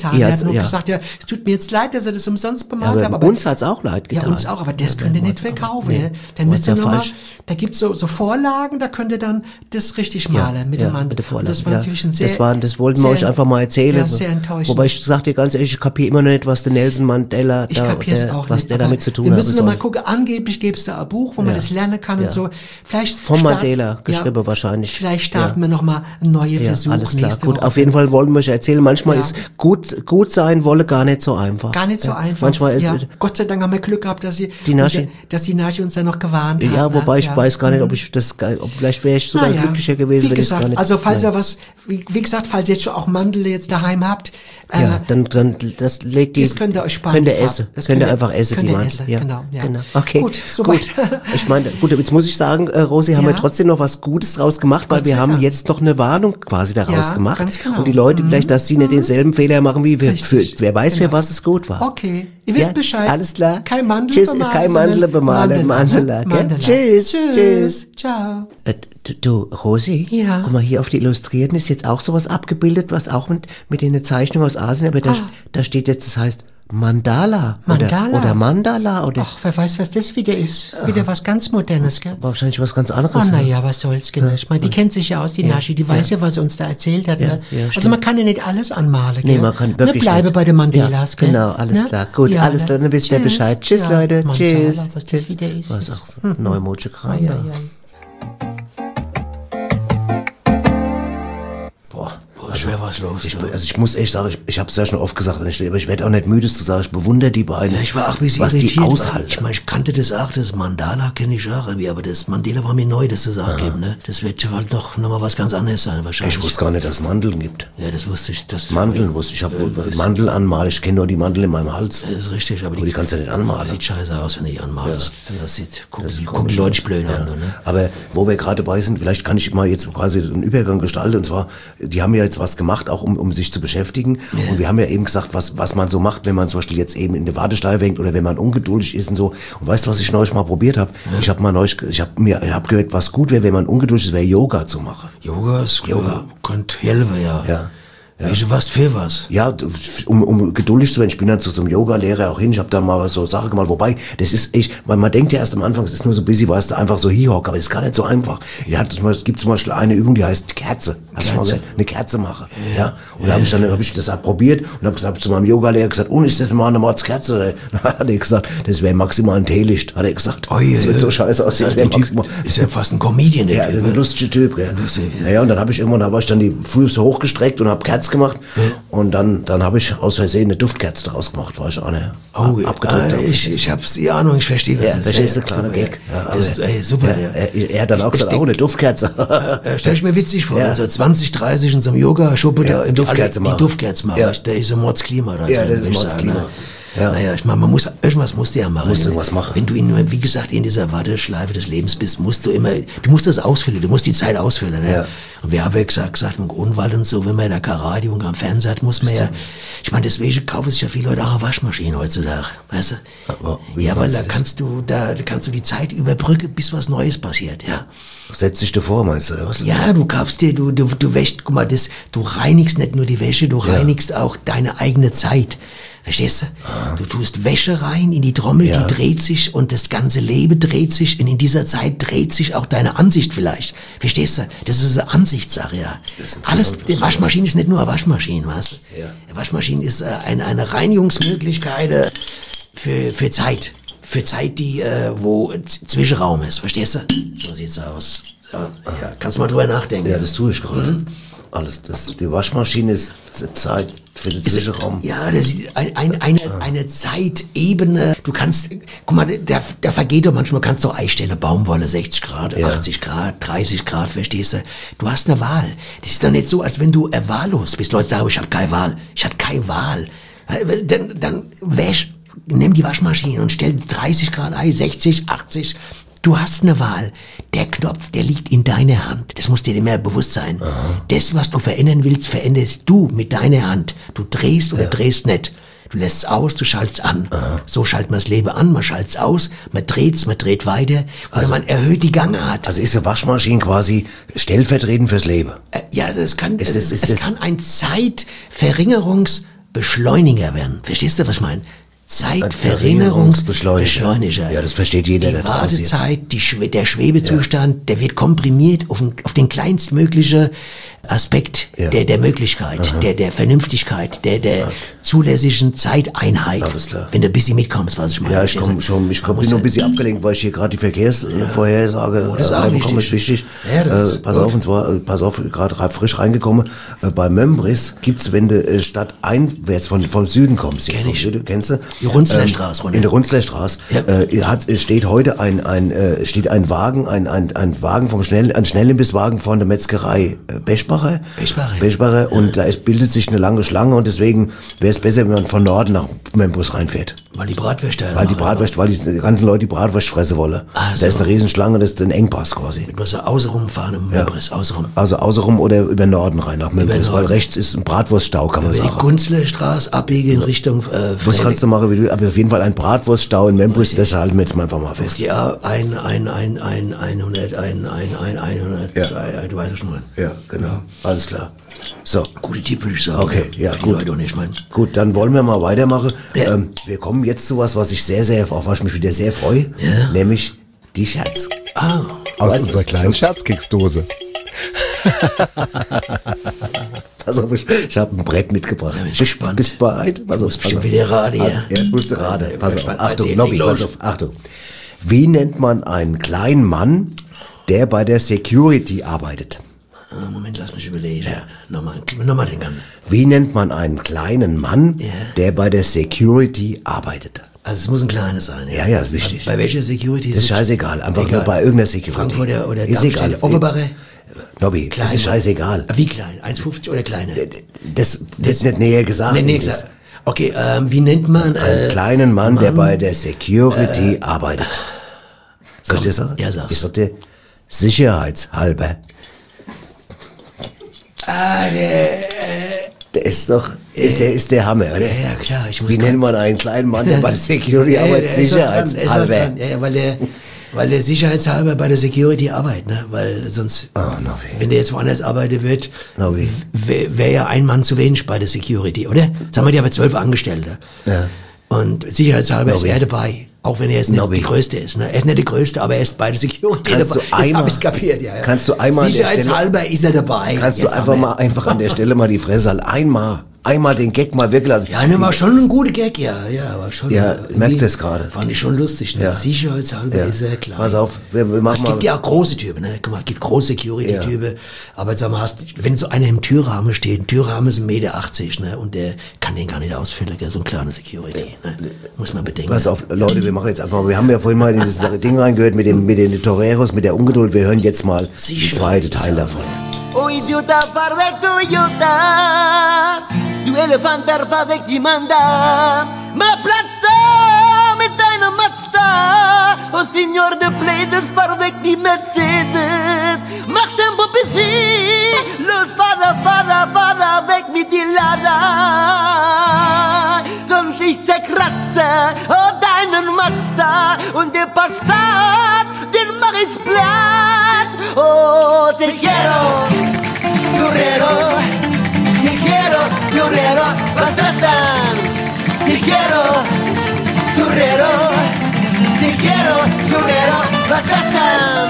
getan. Er hat nur gesagt, ja, es tut mir jetzt leid, dass er das umsonst bemalt hat. Aber uns hat's auch leid getan. Ja, uns auch, aber das könnt ihr nicht verkaufen. Nee, dann müsst ihr nochmal, da gibt's so Vorlagen, da könnt ihr dann das richtig malen mit dem Mann. Das war natürlich ein sehr... Das wollten wir euch einfach mal erzählen. Ja, sehr enttäuschend. Wobei ich sag dir ganz ehrlich, ich kapiere immer noch nicht, was der Nelson Mandela, was der damit zu tun hat. Wir müssen noch mal gucken, angeblich gäbe es da ein Buch, wo man das lernen kann und so. Vielleicht vom Mandela geschrieben wahrscheinlich. Vielleicht starten wir noch mal einen neuen Versuch. Alles klar, gut. Auf jeden Fall wollen wir euch erzählen, manchmal ist gut sein wolle gar nicht so einfach. Gar nicht so einfach. Manchmal, Gott sei Dank haben wir Glück gehabt, dass die Nashi uns dann noch gewarnt hat. Ja, wobei ich weiß gar nicht, ob vielleicht wäre ich sogar glücklicher gewesen, wenn ich es gar nicht... Also falls ihr wie gesagt, falls ihr jetzt schon auch Mandel jetzt daheim habt, dann das legt die... Das könnt ihr euch sparen. Könnt ihr essen. Könnt ihr einfach essen, die Mandel. Genau. Okay, gut. Ich meine, gut, jetzt muss ich sagen, Rosi, haben wir trotzdem noch was Gutes draus gemacht, weil wir haben jetzt noch eine Warnung quasi daraus gemacht. Ganz genau. Und die Leute vielleicht, dass sie nicht denselben Fehler machen wie wir. Wer weiß, für was es gut war. Okay, ihr wisst Bescheid. Alles klar. Kein Mandel Tschüss, kein Mandel bemalen. Mandela. Tschüss. Ciao. Du, Rosi, ja. Guck mal, hier auf die Illustrierten ist jetzt auch sowas abgebildet, was auch mit den Zeichnungen aus Asien, aber da steht jetzt, das heißt Mandala. Oder Mandala. Oder ach, wer weiß, was das wieder ist. Wieder was ganz Modernes, gell? Wahrscheinlich was ganz anderes. Oh, naja, was soll's, genau. Ich meine, die kennt sich ja aus, die Nashi, die weiß ja, was sie uns da erzählt hat. Ne? Ja, also man kann ja nicht alles anmalen, gell? Nee, man kann wirklich bleibe nicht. bei den Mandelas, gell? Genau, alles klar. Gut, alles klar, dann wisst ihr Bescheid. Tschüss, Leute. Mandala, Tschüss. was das wieder ist. Was auch neumodische Kram. Schwer was los. Ich muss echt sagen, ich habe es ja schon oft gesagt, aber ich werde auch nicht müde zu sagen, ich bewundere die beiden. Ja, ich war auch ein bisschen was irritiert. Die aushalten. Ich meine, ich kannte das auch, das Mandala kenne ich auch irgendwie, aber das Mandela war mir neu, dass das auch gibt, ne? Das wird halt noch mal was ganz anderes sein, wahrscheinlich. Ich wusste gar nicht, dass es Mandeln gibt. Ja, das wusste ich. Mandeln wusste ich. Ich habe Mandel anmalen, ich kenne nur die Mandel in meinem Hals. Das ist richtig, aber die kannst du nicht anmalen. Das sieht scheiße aus, wenn du die anmalst. Ja. Guckt die Leute blöd an, ne? Aber wo wir gerade dabei sind, vielleicht kann ich mal jetzt quasi einen Übergang gestalten, und zwar, die haben ja jetzt was gemacht, auch um sich zu beschäftigen. Ja. Und wir haben ja eben gesagt, was man so macht, wenn man zum Beispiel jetzt eben in der Warteschleife hängt oder wenn man ungeduldig ist und so. Und weißt du, was ich neulich mal probiert habe? Ja. Ich habe gehört, was gut wäre, wenn man ungeduldig ist, wäre Yoga zu machen. Yoga könnte helfen, ja. Welche was für was? Ja, um geduldig zu werden. Ich bin dann zu so einem Yoga-Lehrer auch hin. Ich habe da mal so Sachen gemacht. Wobei, das ist weil man denkt ja erst am Anfang, es ist nur so busy, weißt du, einfach so Hiehhock, aber das ist gar nicht so einfach. Es gibt zum Beispiel eine Übung, die heißt Kerze. Hast du mal gesagt? Eine Kerze machen. Ja. Und da habe ich das probiert und habe zu meinem Yoga-Lehrer gesagt, ist das mal eine Mordskerze? Dann hat er gesagt, das wäre maximal ein Teelicht, hat er gesagt. Oh, das wird so scheiße aussehen. Der Typ ist ja fast ein Comedian. Ja, ein lustiger Typ. Gell? Naja, und dann habe ich dann die Füße hochgestreckt und habe Kerze gemacht. Und dann habe ich aus Versehen eine Duftkerze daraus gemacht, war ich auch nicht abgedrückt. Ich hab's die Ahnung, ich verstehe, was das ist. Ein kleiner Gag. Das ist super. Er hat dann auch gesagt, eine Duftkerze. Stell ich mir witzig vor, also 20, 30 in so einem Yoga-Schuppe da die Duftkerze machen. Ja. Der ist ein Mordsklima da. Ja, das ist ein Mordsklima. Ja. Naja, ich meine, irgendwas musst du ja machen. Musst du was machen. Wenn du wie gesagt, in dieser Warteschleife des Lebens bist, musst du musst das ausfüllen, du musst die Zeit ausfüllen. Ne? Ja. Und wir haben ja gesagt, im Grundwald und so, wenn man da kein Radio und kein Fernseher hat, muss man ich meine, deswegen kaufen sich ja viele Leute auch eine Waschmaschine heutzutage, weißt du? Aber weil da kannst du die Zeit überbrücken, bis was Neues passiert, ja. Setz dich davor, meinst du, oder was? Ja, du kaufst dir, du wäschst, guck mal, du reinigst nicht nur die Wäsche, du reinigst auch deine eigene Zeit. Verstehst du? Du tust Wäsche rein in die Trommel, die dreht sich und das ganze Leben dreht sich und in dieser Zeit dreht sich auch deine Ansicht vielleicht. Verstehst du? Das ist eine Ansichtssache, ja. Die Waschmaschine ist nicht nur eine Waschmaschine, weißt du? Ja. Die Waschmaschine ist eine Reinigungsmöglichkeit für Zeit. Für Zeit, die wo Zwischenraum ist. Verstehst du? So sieht's aus. Ja, kannst du mal drüber nachdenken. Ja, das tue ich gerade. Die Waschmaschine ist Zeit für den Zwischenraum. Ja, das ist eine Zeitebene. Du kannst, guck mal, da vergeht doch manchmal, kannst du einstellen, Baumwolle 60 Grad, 80 Grad, 30 Grad, verstehst du? Du hast eine Wahl. Das ist doch nicht so, als wenn du wahllos bist. Leute sagen, ich habe keine Wahl. Ich habe keine Wahl. Dann nimm die Waschmaschine und stell 30 Grad ein, 60, 80. Du hast eine Wahl. Der Knopf, der liegt in deiner Hand. Das muss dir immer bewusst sein. Aha. Das, was du verändern willst, veränderst du mit deiner Hand. Du drehst oder drehst nicht. Du lässt es aus, du schaltest an. Aha. So schaltet man das Leben an, man schaltet es aus, man dreht weiter oder man erhöht die Gangart. Also ist eine Waschmaschine quasi stellvertretend fürs Leben? Ja, es kann ein Zeitverringerungsbereich Beschleuniger werden. Verstehst du, was ich meine? Zeitverringerungsbeschleuniger. Ja, das versteht jeder. Die Wartezeit, der Schwebezustand, der wird komprimiert auf den kleinstmöglichen Aspekt der Möglichkeit, der Vernünftigkeit, der zulässigen Zeiteinheit. Alles klar. Wenn du ein bisschen mitkommst, was ich meine. Ja, ich bin nur ein bisschen abgelenkt, weil ich hier gerade die Verkehrsvorhersage das ist auch bekomme, ist wichtig. Ja, pass auf, gerade frisch reingekommen. Bei Mömbris gibt's, wenn du statt einwärts vom Süden kommst, Kenn ich. Kennst du? Die Runzlerstraße runter. In der Runzlerstraße steht heute ein Wagen, ein Wagen ein Schnellimbisswagen von der Metzgerei Beschbacher. Und da bildet sich eine lange Schlange und deswegen wäre es besser, wenn man von Norden nach Mömbris reinfährt. Weil die Bratwürste weil die ganzen Leute die Bratwurst fressen wollen. Da ist eine Riesenschlange, das ist ein Engpass quasi. Du musst außenrum fahren im Mömbris, außenrum. Also außenrum oder über Norden rein nach Mömbris, weil rechts ist ein Bratwurststau, kann man sagen. Die Gunzlerstraße abbiegen in Richtung das kannst du machen, wie du, aber auf jeden Fall ein Bratwurststau in Mömbris, das halten wir jetzt mal einfach mal fest. Ja, 100, du weißt es schon. Ja, genau. Alles klar. So. Gute Tipp, würde ich sagen. Okay, ja, gut. Gut, dann wollen wir mal weitermachen. Ja. Wir kommen jetzt zu was ich auf was ich mich wieder sehr freue, nämlich die Scherz. Aus unserer kleinen Scherzkeksdose. Pass auf, ich habe ein Brett mitgebracht. Ja, gespannt. Bist du bereit? Pass auf, bestimmt wieder raten, ja. Jetzt musst du raten. Pass auf, Achtung, Nobby, pass auf, Achtung. Wie nennt man einen kleinen Mann, der bei der Security arbeitet? Moment, lass mich überlegen. Ja. Nochmal den Ganzen. Wie nennt man einen kleinen Mann, der bei der Security arbeitet? Also es muss ein kleines sein. Ja, ist wichtig. Bei welcher Security? Das ist scheißegal, einfach nur bei irgendeiner Security. Frankfurter oder ist egal. Offenbacher? Nobby, das ist scheißegal. Wie klein? 1,50 oder kleiner? Das ist nicht näher gesagt. Nee, gesagt. Okay, wie nennt man... einen kleinen Mann, der bei der Security arbeitet. Soll ich das sagen? Ja, sag's. Ich sagte, sicherheitshalber. Der ist doch, ist der Hammer, oder? Ja, klar. Wie nennt man einen kleinen Mann, der bei der Security arbeitet? Sicherheitshalber. Ja, weil der sicherheitshalber bei der Security arbeitet, ne? Weil sonst, wenn der jetzt woanders arbeiten wird, wäre ja ein Mann zu wenig bei der Security, oder? Sagen wir, die haben 12 Angestellte. Ja. Und sicherheitshalber ist er dabei. Auch wenn er jetzt nicht die Größte ist. Ne? Er ist nicht der Größte, aber er ist bei der Security dabei. Das habe ich kapiert, ja. Kannst du einmal sicherheitshalber ist er dabei. Kannst du einfach an der Stelle mal die Fresse halten. Einmal den Gag mal wirklich lassen. Ja, ne, war schon ein guter Gag, ja, war schon. Ja, merkt das gerade. Fand ich schon lustig, ne? Ja. Sicherheitshalber ist er klar. Pass auf, wir machen mal. Es gibt ja auch große Typen, ne? Guck mal, es gibt große Security-Typen. Aber sag mal, wenn so einer im Türrahmen steht, ein Türrahmen ist 1,80 Meter, ne? Und der kann den gar nicht ausfüllen, so ein kleiner Security, ne? Muss man bedenken. Pass auf, Leute, wir machen jetzt einfach mal, wir haben ja vorhin mal in dieses Ding reingehört mit den Toreros, mit der Ungeduld. Wir hören jetzt mal den zweiten Teil davon. O idiota farda Toyota, du Elefanter fahrzeug die Manda, ma Plaza mit deiner Mazda, o Signor de Blazers fahrzeug die Mercedes, mach Tempo busy, los fahr weg mit die Lada, sonst ich zerkratze, oh deinen Mazda, und der Passat, den mach ich platt, oh te quiero. Turrero, Batratan. Te quiero, Turrero. Te quiero, Turrero, Batratan.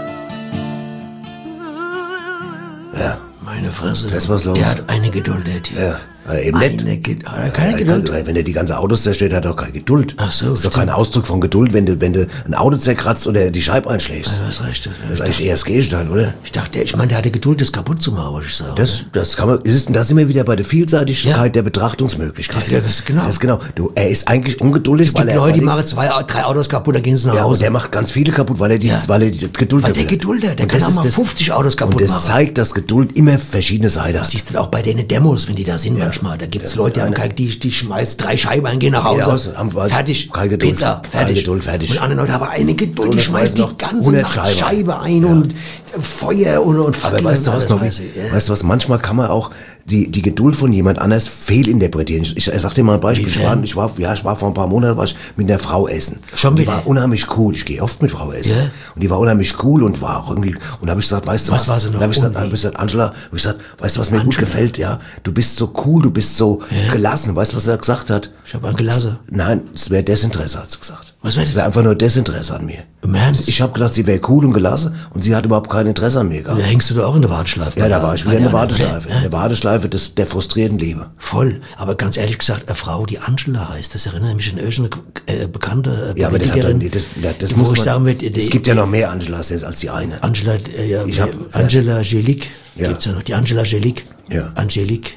Ja, meine Fresse. Da ist was los. Der hat eine Geduld, der Typ. Ja. Eben nicht. Keine Geduld. Wenn er die ganze Autos zerstört, hat er doch keine Geduld. Ach so. Das ist doch kein Ausdruck von Geduld, wenn du ein Auto zerkratzt oder die Scheibe einschlägst. Ja, das reicht. Das ist eigentlich eher das Gegenteil, oder? Ich meine, der hatte Geduld, das kaputt zu machen, was ich sage. Das kann man, da sind wir wieder bei der Vielseitigkeit der Betrachtungsmöglichkeit. Das ist genau. Das ist genau. Er ist eigentlich ungeduldig, weil er. Leute, die machen 2, 3 Autos kaputt, dann gehen sie nach Hause. Und der macht ganz viele kaputt, weil er die Geduld hat. Weil der Geduld hat, der kann auch mal 50 Autos kaputt machen. Und das zeigt, dass Geduld immer verschiedene Seiten hat. Das siehst du auch bei den Demos, wenn die da sind manchmal. Da gibt's Leute, die schmeißt 3 Scheiben ein, gehen nach Hause. Fertig. Keine Geduld. Pizza, fertig. Geduld, fertig. Und andere Leute haben eine Geduld, die schmeißt die ganze Scheibe ein und Feuer und Aber weißt du was, Nobby? Weißt du was, manchmal kann man auch die Geduld von jemand anders fehlinterpretieren. Ich sag dir mal ein Beispiel. Ich war vor ein paar Monaten mit einer Frau essen. Schon wieder? Die war unheimlich cool. Ich gehe oft mit Frau essen. Ja? Und die war unheimlich cool und war auch irgendwie, und da habe ich gesagt, weißt du was? War sie noch? Da habe ich gesagt, Angela, weißt du, was mir gut gefällt? Ja, du bist so cool, du bist so gelassen. Weißt du, was er gesagt hat? Ich habe gelassen. Nein, es wäre Desinteresse, hat sie gesagt. Was wäre das? Es wäre einfach nur Desinteresse an mir. Im Ernst? Ich habe gedacht, sie wäre cool und gelassen und sie hat überhaupt kein Interesse an mir gehabt. Da hängst du da auch in der Warteschleife? Ja, da war ich wieder in der Warteschleife. In der Warteschleife der frustrierten Liebe. Voll. Aber ganz ehrlich gesagt, eine Frau, die Angela heißt, das erinnert mich an irgendeine bekannte ja, aber Politikerin. Das muss man sagen. Es gibt ja noch mehr Angelas jetzt als die eine. Angela Gelic gibt's ja noch. Die Angela Gelic. Ja. Angelique.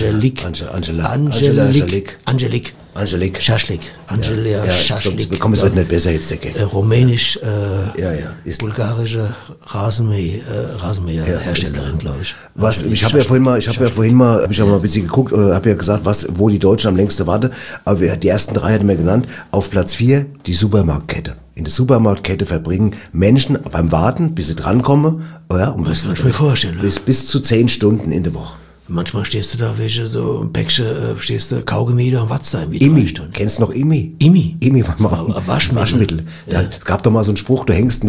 Schaschlik. Schaschlik. Komm, es wird nicht besser jetzt, Decke. Rumänisch, ist bulgarische Rasenmäherherstellerin, glaube ich. Ich habe ja vorhin mal ein bisschen geguckt, habe ja gesagt, wo die Deutschen am längsten warten. Aber die ersten 3 hatten wir genannt. Auf Platz 4 die Supermarktkette. In der Supermarktkette verbringen Menschen beim Warten, bis sie drankommen, das kann ich mir vorstellen. Bis zu 10 Stunden in der Woche. Manchmal stehst du da, so ein Päckchen, Kaugummi da und wartest da irgendwie Imi. 3 Stunden. Kennst du noch Imi? Imi war mal Waschmittel. Ja. Es gab doch mal so einen Spruch, du hängst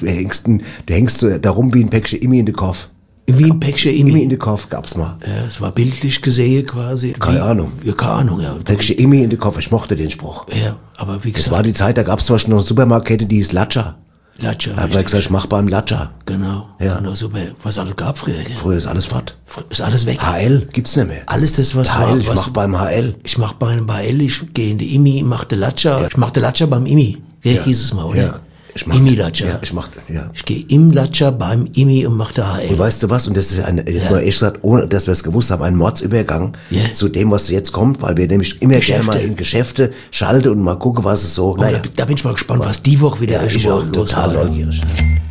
da rum wie ein Päckchen Imi in den Kopf. Wie ein Päckchen Imi in den Kopf gab's mal. Ja, es war bildlich gesehen quasi. Keine Ahnung. Ja, keine Ahnung, ja. Päckchen Imi in den Kopf, ich mochte den Spruch. Ja, aber wie gesagt. Das war die Zeit, da gab's zum Beispiel noch eine Supermarktkette, die hieß Latscha. Da hat man gesagt, ich mach beim Latscha. Genau. Ja. Genau, super. Was alles gab früher, gell? Früher ist alles fort. Ist alles weg. HL gibt's nicht mehr. Alles das, was HL, war. ich mach beim HL. Ich mach beim HL, ich gehe in die Imi, mach den Latscha. Ja. Ich mach den Latscha beim Imi. Hieß es mal, oder? Ja. Imi-Latscha. Ja, ich gehe im Latscha beim Imi und mach der HL. Und weißt du was? Und das ist mal echt gesagt, ohne dass wir es gewusst haben, ein Mordsübergang zu dem, was jetzt kommt, weil wir nämlich immer gerne mal in Geschäfte schalten und mal gucken, was es so. Da bin ich mal gespannt, was die Woche wieder ist. Ich auch total neugierig.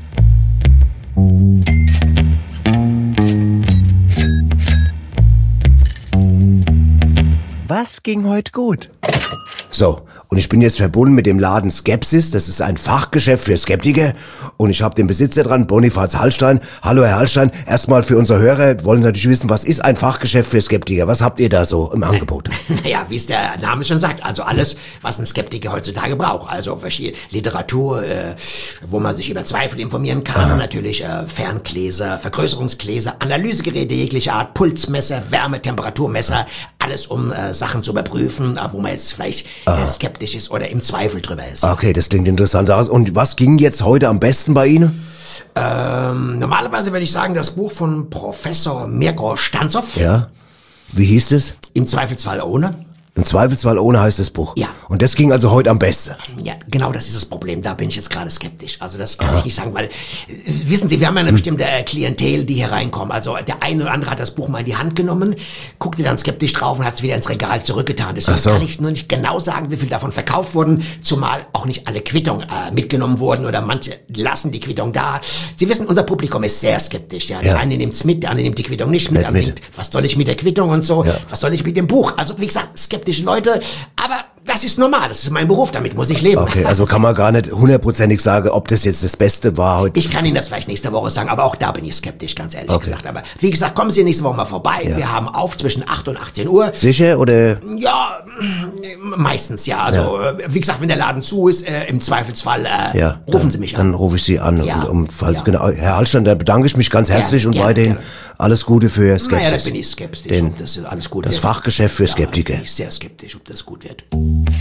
Was ging heute gut? So, und ich bin jetzt verbunden mit dem Laden Skepsis. Das ist ein Fachgeschäft für Skeptiker. Und ich habe den Besitzer dran, Bonifaz Hallstein. Hallo, Herr Hallstein. Erstmal für unsere Hörer wollen Sie natürlich wissen, was ist ein Fachgeschäft für Skeptiker? Was habt ihr da so im Angebot? Naja, wie es der Name schon sagt. Also alles, was ein Skeptiker heutzutage braucht. Also verschiedene Literatur, wo man sich über Zweifel informieren kann. Und natürlich Ferngläser, Vergrößerungsgläser, Analysegeräte jeglicher Art, Pulsmesser, Wärme, Temperaturmesser. Alles, um Sachen zu überprüfen, wo man jetzt vielleicht skeptisch ist oder im Zweifel drüber ist. Okay, das klingt interessant. Und was ging jetzt heute am besten bei Ihnen? Normalerweise würde ich sagen, das Buch von Professor Mirko Stanzow. Ja. Wie hieß es? Im Zweifelsfall ohne. Im Zweifelsfall ohne heißt das Buch. Ja. Und das ging also heute am besten. Ja, genau, das ist das Problem. Da bin ich jetzt gerade skeptisch. Also das kann ich nicht sagen, weil, wissen Sie, wir haben ja eine bestimmte Klientel, die hier reinkommen. Also der eine oder andere hat das Buch mal in die Hand genommen, guckte dann skeptisch drauf und hat es wieder ins Regal zurückgetan. Deswegen kann ich nur nicht genau sagen, wie viel davon verkauft wurden, zumal auch nicht alle Quittungen mitgenommen wurden oder manche lassen die Quittung da. Sie wissen, unser Publikum ist sehr skeptisch. Ja. Der eine nimmt's mit, der andere nimmt die Quittung nicht mit. Der andere denkt, was soll ich mit der Quittung und so? Ja. Was soll ich mit dem Buch? Also wie gesagt, skeptische Leute, aber das ist normal, das ist mein Beruf, damit muss ich leben. Okay, also kann man gar nicht hundertprozentig sagen, ob das jetzt das Beste war heute. Ich kann Ihnen das vielleicht nächste Woche sagen, aber auch da bin ich skeptisch, ganz ehrlich gesagt. Aber wie gesagt, kommen Sie nächste Woche mal vorbei. Ja. Wir haben auf zwischen 8 und 18 Uhr. Sicher, oder? Ja, meistens ja. Also, wie gesagt, wenn der Laden zu ist, im Zweifelsfall rufen Sie mich an. Dann rufe ich Sie an. Ja. Genau. Herr Hallstein, da bedanke ich mich ganz herzlich und weiterhin alles Gute für Skepsis. Naja, da bin ich skeptisch, ob das alles gut wird. Das Fachgeschäft für Skeptiker. Da bin ich sehr skeptisch, ob das gut wird.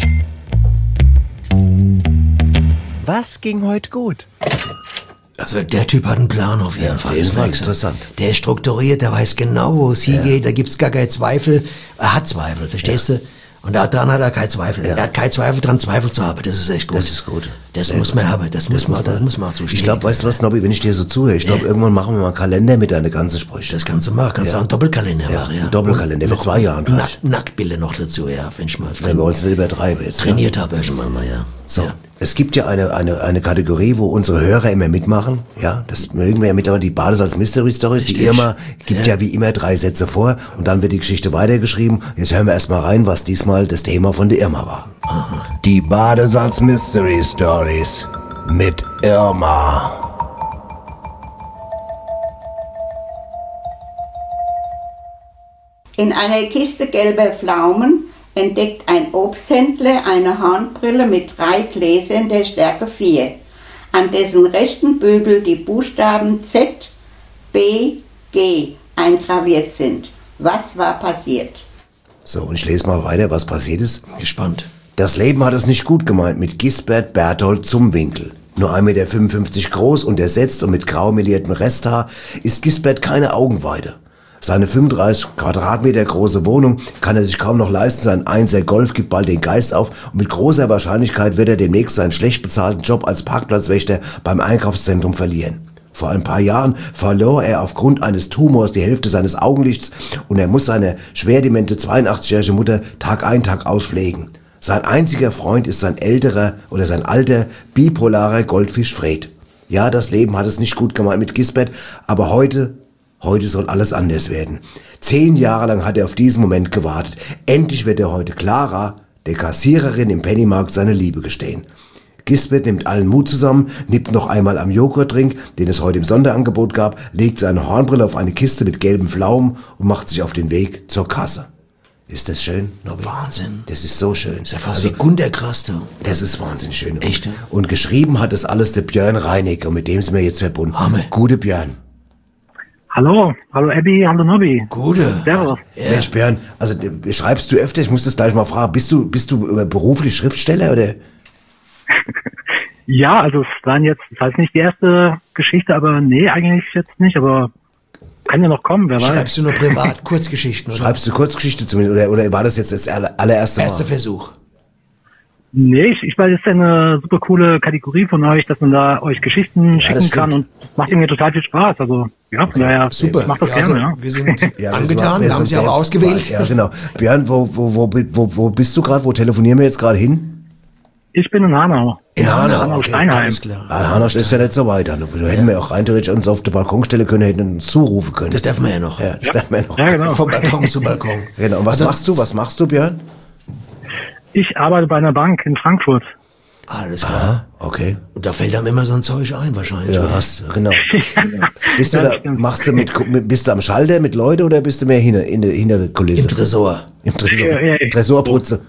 Was ging heute gut? Also der Typ hat einen Plan auf jeden Fall. Das war interessant. Der ist strukturiert, der weiß genau, wo es hingeht, da gibt's gar keine Zweifel. Er hat Zweifel, verstehst du? Und daran hat er keinen Zweifel. Er hat keinen Zweifel dran, Zweifel zu haben. Das ist echt gut. Das ist gut. Das muss man haben. Das muss man auch zustehen. Ich glaube, weißt du was, Nobby, wenn ich dir so zuhöre, ich glaube, irgendwann machen wir mal einen Kalender mit deiner ganzen Sprüche. Das kannst du machen. Kannst du auch einen Doppelkalender machen, ja. Einen Doppelkalender für 2 Jahre. Nacktbilder noch dazu, ja, wenn ich mal. Wenn wir uns nicht übertreiben jetzt. Trainiert habe ich schon mal, ja. So. Ja. Es gibt ja eine Kategorie, wo unsere Hörer immer mitmachen. Ja, das mögen wir ja mittlerweile, die Badesalz Mystery Stories. Die Irma gibt ja wie immer 3 Sätze vor und dann wird die Geschichte weitergeschrieben. Jetzt hören wir erstmal rein, was diesmal das Thema von der Irma war. Die Badesalz Mystery Stories mit Irma. In einer Kiste gelber Pflaumen entdeckt ein Obsthändler eine Hornbrille mit 3 Gläsern der Stärke 4, an dessen rechten Bügel die Buchstaben Z, B, G eingraviert sind. Was war passiert? So, und ich lese mal weiter, was passiert ist. Gespannt. Das Leben hat es nicht gut gemeint mit Gisbert Berthold Zumwinkel. Nur 1,55 Meter groß und ersetzt und mit grau meliertem Resthaar ist Gisbert keine Augenweide. Seine 35 Quadratmeter große Wohnung kann er sich kaum noch leisten, sein 1er Golf gibt bald den Geist auf und mit großer Wahrscheinlichkeit wird er demnächst seinen schlecht bezahlten Job als Parkplatzwächter beim Einkaufszentrum verlieren. Vor ein paar Jahren verlor er aufgrund eines Tumors die Hälfte seines Augenlichts und er muss seine schwerdemente 82-jährige Mutter Tag ein, Tag aus pflegen. Sein einziger Freund ist sein alter, bipolarer Goldfisch Fred. Ja, das Leben hat es nicht gut gemeint mit Gisbert, aber heute soll alles anders werden. 10 Jahre lang hat er auf diesen Moment gewartet. Endlich wird er heute Clara, der Kassiererin im Pennymarkt, seine Liebe gestehen. Gisbert nimmt allen Mut zusammen, nippt noch einmal am Joghurtdrink, den es heute im Sonderangebot gab, legt seine Hornbrille auf eine Kiste mit gelben Pflaumen und macht sich auf den Weg zur Kasse. Ist das schön, Nobby? Wahnsinn. Das ist so schön. Das ist ja fast wie Gunter Grass, du. Das ist wahnsinnig schön. Echt, ja? Und geschrieben hat das alles der Björn Reinig und mit dem sind wir jetzt verbunden. Hammer. Gute Björn. Hallo Abby, hallo Nobby. Gute. Servus. Ja. Mensch Björn, also schreibst du öfter, ich muss das gleich mal fragen, bist du beruflich Schriftsteller oder? Ja, also es waren jetzt, das heißt nicht die erste Geschichte, aber nee, eigentlich jetzt nicht, aber kann ja noch kommen, wer weiß. Schreibst du nur privat Kurzgeschichten, oder? Schreibst du Kurzgeschichte zumindest, oder war das jetzt das allererste Mal? Erster Versuch. Nee, ich weiß, das ist eine super coole Kategorie von euch, dass man da euch Geschichten schicken kann und macht mir total viel Spaß. Also ja, von daher super. Macht das Ja, gerne, also, ja. wir sind Ja, angetan, wir haben sie aber ausgewählt. Ja, genau. Björn, wo bist du gerade? Wo telefonieren wir jetzt gerade hin? Ich bin in Hanau. In Hanau, Hanau okay, Steinheim. Alles klar. Hanau ist ja nicht so weit. Da hätten wir auch rein theoretisch uns auf der Balkonstelle können, hätten uns zurufen können. Das dürfen wir ja noch. Ja, das darf man noch. Ja, genau. Vom Balkon zu Balkon. Genau. Und was machst du, Björn? Ich arbeite bei einer Bank in Frankfurt. Alles klar. Aha, okay. Und da fällt einem immer so ein Zeug ein, wahrscheinlich. Ja, oder? genau. Bist du Ja, da, stimmt. bist du am Schalter mit Leuten oder bist du mehr hinter der Kulisse? Im Tresor. Im Tresor. Ja. Tresorputze.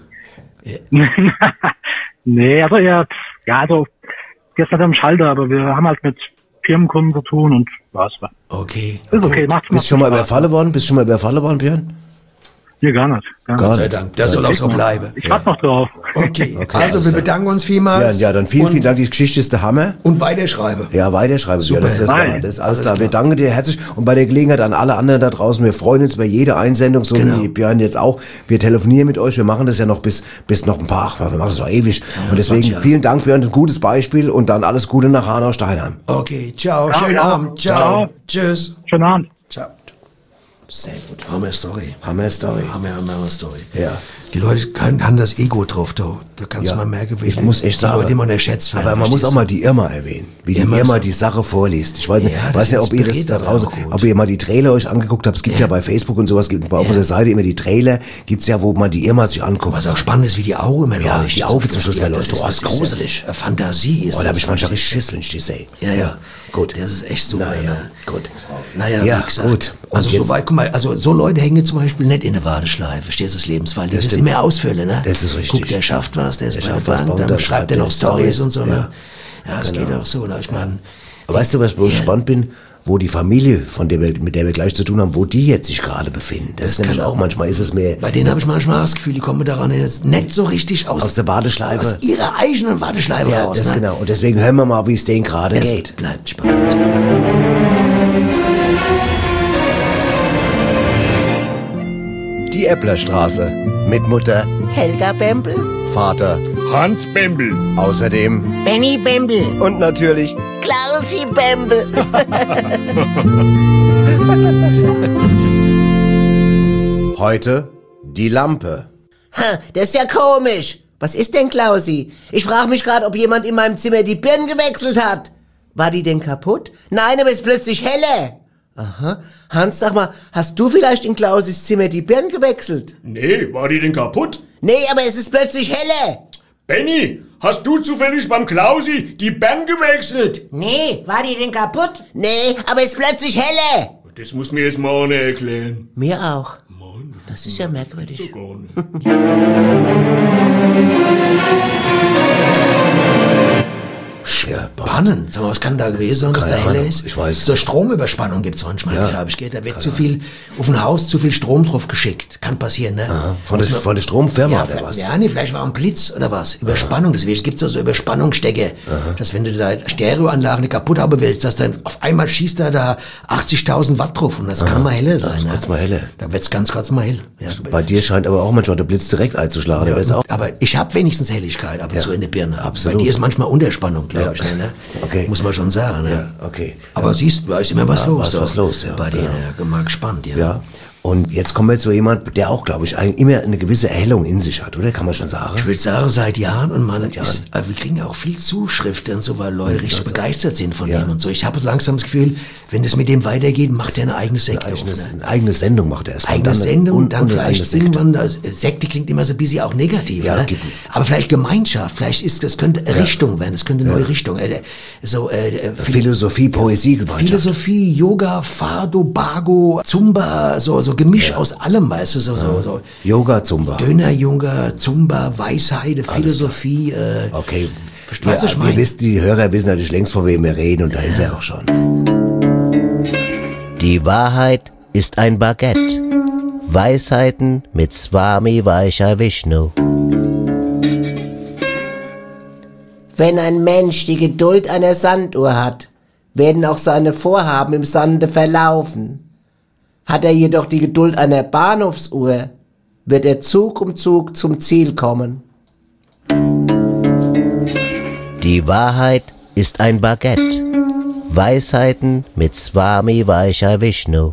Nee, also also gestern am Schalter, aber wir haben halt mit Firmenkunden zu tun und was. Okay. Ist okay, macht Bist du schon mal Spaß. überfallen worden? Björn? Nee, gar nicht. Gott sei Dank. Das soll auch so bleiben. Ich warte noch drauf. Okay. Also wir bedanken uns vielmals. Ja, dann vielen Dank. Die Geschichte ist der Hammer. Und weiterschreiben. Ja, weiterschreiben. Super. Ja, das ist alles klar. Wir danken dir herzlich. Und bei der Gelegenheit an alle anderen da draußen, wir freuen uns über jede Einsendung, so wie Björn jetzt auch. Wir telefonieren mit euch. Wir machen das ja noch bis noch ein paar, wir machen es noch ewig. Und deswegen vielen Dank, Björn. Ein gutes Beispiel und dann alles Gute nach Hanau Steinheim. Okay, ciao. Schönen Abend. Ciao. Tschüss. Schönen Abend. Ciao. Sehr gut. Hammer Story. Hammer Story. Hammer Story. Ja. Die Leute haben das Ego drauf, da kannst du mal merken, wie ich muss echt sagen, die Leute immer unterschätzt werden. Aber man muss auch mal die Irma erwähnen, wie die Irma die Sache vorliest. Ich weiß nicht, ob ihr das da draußen, ob ihr mal die Trailer euch angeguckt habt. Es gibt ja bei Facebook und sowas, gibt auf unserer Seite immer die Trailer, gibt's ja, wo man die Irma sich anguckt. Was auch spannend ist, wie die Augen immer leuchten. Ja, die Augen zum Schluss immer leuchten. Das ist gruselig. Fantasie ist das. Da hab ich manchmal Schiss, wenn ich die sehe. Ja. Gut. Das ist echt super. Naja, gut. Naja, ja, wie gesagt. Gut. Also soweit, guck mal, also so Leute hängen zum Beispiel nicht in der Warteschleife, verstehst du, das Lebensfall. Das ist immer Ausfälle, ne? Das ist richtig. Guck, der schafft was, der ist bei der Bank, dann schreibt er noch Storys und so, ne? Ja, es geht auch so, ne? Ich meine. Weißt du, wo ich gespannt bin? Wo die Familie, mit der wir gleich zu tun haben, wo die jetzt sich gerade befinden. Das kann auch manchmal, ist es mehr. Bei denen habe ich manchmal das Gefühl, die kommen daran jetzt nicht so richtig aus der Warteschleife. Aus ihrer eigenen Warteschleife raus. Ja, das genau. Und deswegen hören wir mal, wie es denen gerade geht. Bleibt spannend. Die Epplerstraße. Mit Mutter Helga Bembel. Vater Hans Bembel. Außerdem Benny Bembel. Und natürlich Klausi Bembel. Heute die Lampe. Das ist ja komisch. Was ist denn, Klausi? Ich frage mich gerade, ob jemand in meinem Zimmer die Birnen gewechselt hat. War die denn kaputt? Nein, aber es ist plötzlich helle. Aha. Hans, sag mal, hast du vielleicht in Klausis Zimmer die Birnen gewechselt? Nee, war die denn kaputt? Nee, aber es ist plötzlich helle. Benny, hast du zufällig beim Klausi die Birnen gewechselt? Nee, war die denn kaputt? Nee, aber es ist plötzlich helle. Das muss mir jetzt mal einer erklären. Mir auch. Das ist ja merkwürdig. Spannend. Sag mal, was kann da gewesen sein, dass da helle ist? Ich weiß. So Stromüberspannung gibt's manchmal, glaube ich. Gell? Da wird zu viel auf ein Haus, zu viel Strom drauf geschickt. Kann passieren, ne? Aha. Von der Stromfirma oder was? Ja, nee, vielleicht war ein Blitz oder was. Überspannung. Deswegen gibt's so Überspannungsstecke. Dass wenn du da Stereoanlagen kaputt haben willst, dass dann auf einmal schießt da 80.000 Watt drauf. Und das kann mal helle sein. Das mal helle. Da wird's ganz kurz mal hell. Ja. Bei dir scheint aber auch manchmal der Blitz direkt einzuschlagen. Ja, auch. Aber ich habe wenigstens Helligkeit ab und zu in der Birne. Absolut. Bei dir ist manchmal Unterspannung, glaube ich. Ne? Okay. Muss man schon sagen. Ne? Ja, okay. Aber siehst du, da ist immer was los. Was los, ja. Bei denen, mal gespannt, Ja. Und jetzt kommen wir zu jemand, der auch, glaube ich, immer eine gewisse Erhellung in sich hat, oder? Kann man schon sagen? Ich würde sagen, seit Jahren. Und wir kriegen ja auch viel Zuschriften und so, weil Leute richtig begeistert sind von ihm und so. Ich habe langsam das Gefühl, wenn es mit dem weitergeht, macht er eine eigene Sekte auf. Eine eigene Sendung macht er erstmal. Eigene Sendung, dann vielleicht irgendwann, Sekte klingt immer so ein bisschen auch negativ. Ja, ne? Aber vielleicht Gemeinschaft, das könnte Richtung werden, es könnte eine neue Richtung. Philosophie, Poesie, Philosophie, Yoga, Fado, Bago, Zumba, so Gemisch aus allem, weißt du, so. Yoga, Zumba. Döner, Yoga, Zumba, Weisheit, Philosophie, okay. Weißt du, was ich meine? Die Hörer wissen natürlich längst, von wem wir reden, und da ist er auch schon. Die Wahrheit ist ein Baguette. Weisheiten mit Swami Vaishya Vishnu. Wenn ein Mensch die Geduld einer Sanduhr hat, werden auch seine Vorhaben im Sande verlaufen. Hat er jedoch die Geduld einer Bahnhofsuhr, wird er Zug um Zug zum Ziel kommen. Die Wahrheit ist ein Baguette. Weisheiten mit Swami Vaishya Vishnu.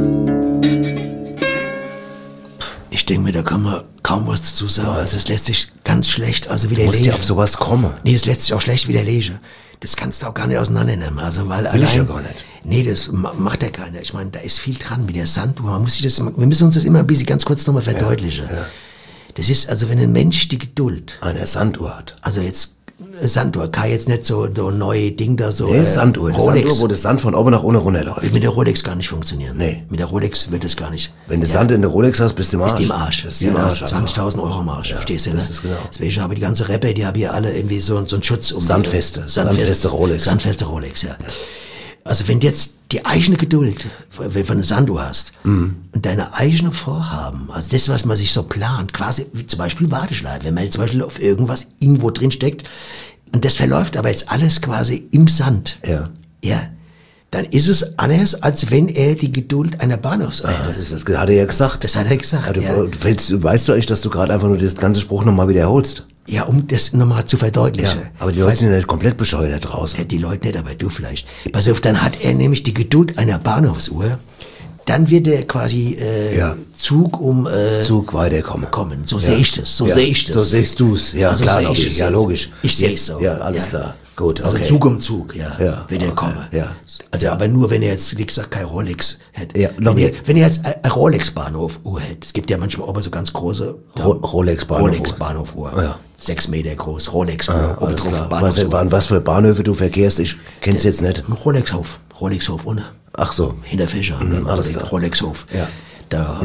Ich denke mir, da kann man kaum was dazu sagen. Also das lässt sich ganz schlecht widerlegen. Du musst ja auf sowas kommen. Nee, das lässt sich auch schlecht widerlegen. Das kannst du auch gar nicht auseinandernehmen. Also, weil Will ich ja gar nicht. Nee, das macht ja keiner. Ich meine, da ist viel dran mit der Sanduhr. Wir müssen uns das immer ein bisschen ganz kurz nochmal verdeutlichen. Ja. Das ist also, wenn ein Mensch die Geduld eine Sanduhr hat. Also jetzt Sanduhr, kann jetzt nicht so neue Ding da so. Nee, Sanduhr. Rolex. Sanduhr, wo das Sand von oben nach unten runterläuft. Wird mit der Rolex gar nicht funktionieren. Nee. Mit der Rolex wird es gar nicht. Wenn du Sand in der Rolex hast, bist du im Arsch. Bist du im Arsch. Bist du im Arsch. 20.000 Euro im Arsch. Verstehst du, ne? Das ist genau. Deswegen habe die ganze Rapper, die haben hier alle irgendwie so einen Schutz um. Sandfeste Rolex. Sandfeste Rolex, ja. Also wenn du jetzt die eigene Geduld, wenn du eine Sanduhr hast, und deine eigene Vorhaben, also das, was man sich so plant, quasi wie zum Beispiel Warteschleife, wenn man jetzt zum Beispiel auf irgendwas irgendwo drin steckt, und das verläuft aber jetzt alles quasi im Sand. Ja. Dann ist es anders, als wenn er die Geduld einer Bahnhofsuhr hätte. Das hat er ja gesagt. Das hat er gesagt, Weißt du eigentlich, dass du gerade einfach nur das ganze Spruch nochmal wiederholst? Ja, um das nochmal zu verdeutlichen. Ja, aber die Leute sind ja nicht komplett bescheuert da draußen. Ja, die Leute nicht, aber du vielleicht. Pass auf, dann hat er nämlich die Geduld einer Bahnhofsuhr. Dann wird er quasi Zug Zug weiterkommen. So sehe ich das. So sehe ich das. So siehst du's. Ja, also klar, logisch. Ja, logisch. Ich sehe es so. Ja, alles klar. Gut, also okay. Zug um Zug, wird er kommen. Ja. Also aber nur, wenn er jetzt, wie gesagt, kein Rolex hätte. Ja, wenn er jetzt eine Rolex-Bahnhof-Uhr hätte. Es gibt ja manchmal aber so ganz große Rolex-Bahnhof-Uhr. Ja. 6 Meter groß, Rolex-Uhr. Alles klar. Was für Bahnhöfe du verkehrst, ich kenn's jetzt nicht. Rolex-Hof, ohne. Ach so. Hinterfischer, alles klar. Rolex-Hof. Ja. Da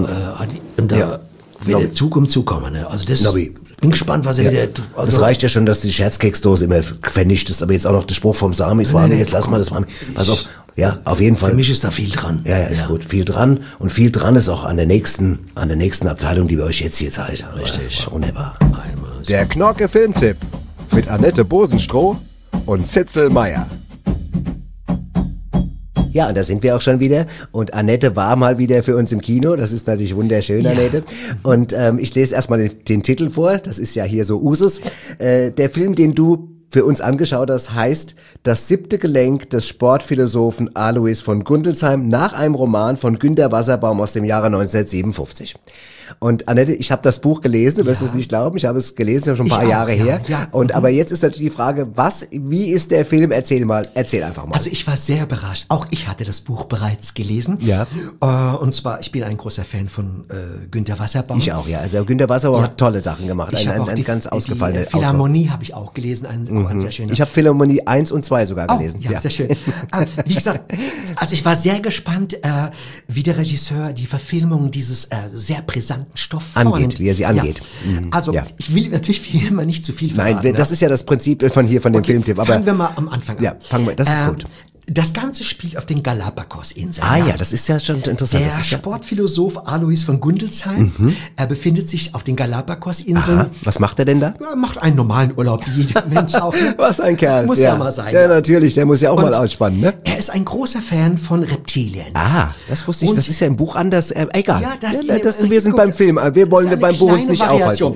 wird der Zug um Zug kommen. Ne? Also das bin gespannt, was er wieder. Also das reicht ja schon, dass du die Scherzkeksdose immer vernichtest, aber jetzt auch noch der Spruch vom Sami. Jetzt lass mal das mal. Pass auf. Ja, auf jeden Fall. Für mich ist da viel dran. Ja, ist gut. Viel dran. Und viel dran ist auch an der nächsten Abteilung, die wir euch jetzt hier zeigen. Richtig. Wunderbar. Der Knorke Filmtipp mit Annette Bosenstroh und Zitzel Meyer. Ja, und da sind wir auch schon wieder. Und Annette war mal wieder für uns im Kino. Das ist natürlich wunderschön, Annette. Und ich lese erstmal den Titel vor. Das ist ja hier so Usus. Der Film, den du für uns angeschaut hast, heißt Das 7. Gelenk des Sportphilosophen Alois von Gundelsheim nach einem Roman von Günter Wasserbaum aus dem Jahre 1957. Und Annette, ich habe das Buch gelesen, du wirst es nicht glauben, ich habe es gelesen, schon ein paar Jahre her. Ja. Und aber jetzt ist natürlich die Frage, wie ist der Film? Erzähl einfach mal. Also ich war sehr überrascht. Auch ich hatte das Buch bereits gelesen. Ja. Und zwar, ich bin ein großer Fan von Günter Wasserbaum. Ich auch, ja. Also Günter Wasserbaum hat tolle Sachen gemacht. Ein ganz ausgefallener Philharmonie habe ich auch gelesen, ein sehr schöner. Ich habe Philharmonie 1 und 2 sogar gelesen. Ja, sehr schön. Wie gesagt, also ich war sehr gespannt, wie der Regisseur die Verfilmung dieses sehr brisanten Stoffs angeht, wie er sie angeht. Ja. Also ich will natürlich wie immer nicht zu viel verraten. Nein, das ist ja das Prinzip von dem Filmtipp. Aber fangen wir mal am Anfang an. Ja, das ist gut. Das Ganze spielt auf den Galapagos-Inseln. Ja, das ist ja schon interessant. Der Sportphilosoph Alois von Gundelsheim, er befindet sich auf den Galapagos-Inseln. Aha. Was macht er denn da? Er macht einen normalen Urlaub, wie jeder Mensch auch. Ne? Was ein Kerl. Muss ja mal sein. Ja, natürlich, der muss ja auch mal ausspannen. Ne? Er ist ein großer Fan von Reptilien. Das wusste ich. Das ist ja im Buch anders. Egal. Ja, wir sind beim Film. Wir wollen beim Buch uns nicht aufhalten.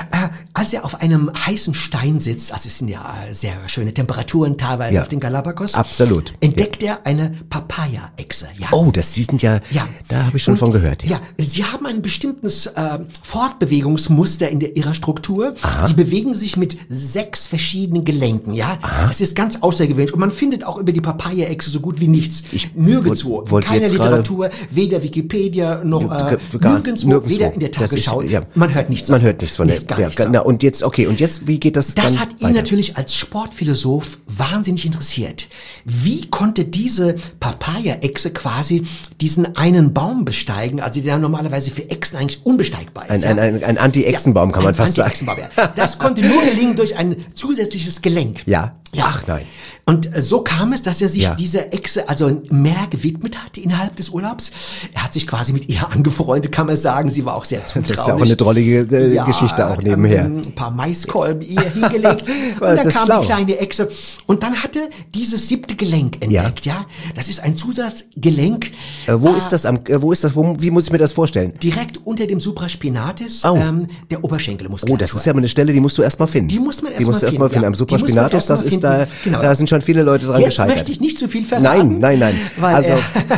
Als er auf einem heißen Stein sitzt, also es sind ja sehr schöne Temperaturen teilweise auf den Galapagos. Absolut. Entdeckt er eine Papaya-Echse. Ja. Oh, das sind ja, da habe ich schon von gehört. Ja, sie haben ein bestimmtes Fortbewegungsmuster in ihrer Struktur. Sie bewegen sich mit 6 verschiedenen Gelenken. Ja, das ist ganz außergewöhnlich. Und man findet auch über die Papaya-Echse so gut wie nichts. Nirgendwo. Keine Literatur, weder Wikipedia noch nirgendwo, weder in der Tagesschau. Man hört nichts. Man hört nichts von der. Und jetzt, wie geht das? Das hat ihn natürlich als Sportphilosoph wahnsinnig interessiert. Wie konnte diese Papaya-Echse quasi diesen einen Baum besteigen, also der normalerweise für Echsen eigentlich unbesteigbar ist. Ein Anti-Echsenbaum kann man fast sagen. Das konnte nur gelingen durch ein zusätzliches Gelenk. Ja. Ach nein. Und so kam es, dass er sich dieser Echse also mehr gewidmet hatte innerhalb des Urlaubs. Er hat sich quasi mit ihr angefreundet, kann man sagen. Sie war auch sehr zutraulich. Das ist ja auch eine drollige Geschichte auch nebenher. Ein paar Maiskolben ihr hingelegt. Und dann kam die kleine Echse. Und dann hatte dieses 7. Gelenk entdeckt. Ja, das ist ein Zusatzgelenk. Wo ist das? Wie muss ich mir das vorstellen? Direkt unter dem Supraspinatus, der Oberschenkelmuskulatur. Oh, das ist ja mal eine Stelle, die musst du erstmal finden. Die muss man erstmal finden. Am Supraspinatus, das ist da sind schon viele Leute dran gescheitert. Jetzt möchte ich nicht zu viel verraten. Nein. Weil also,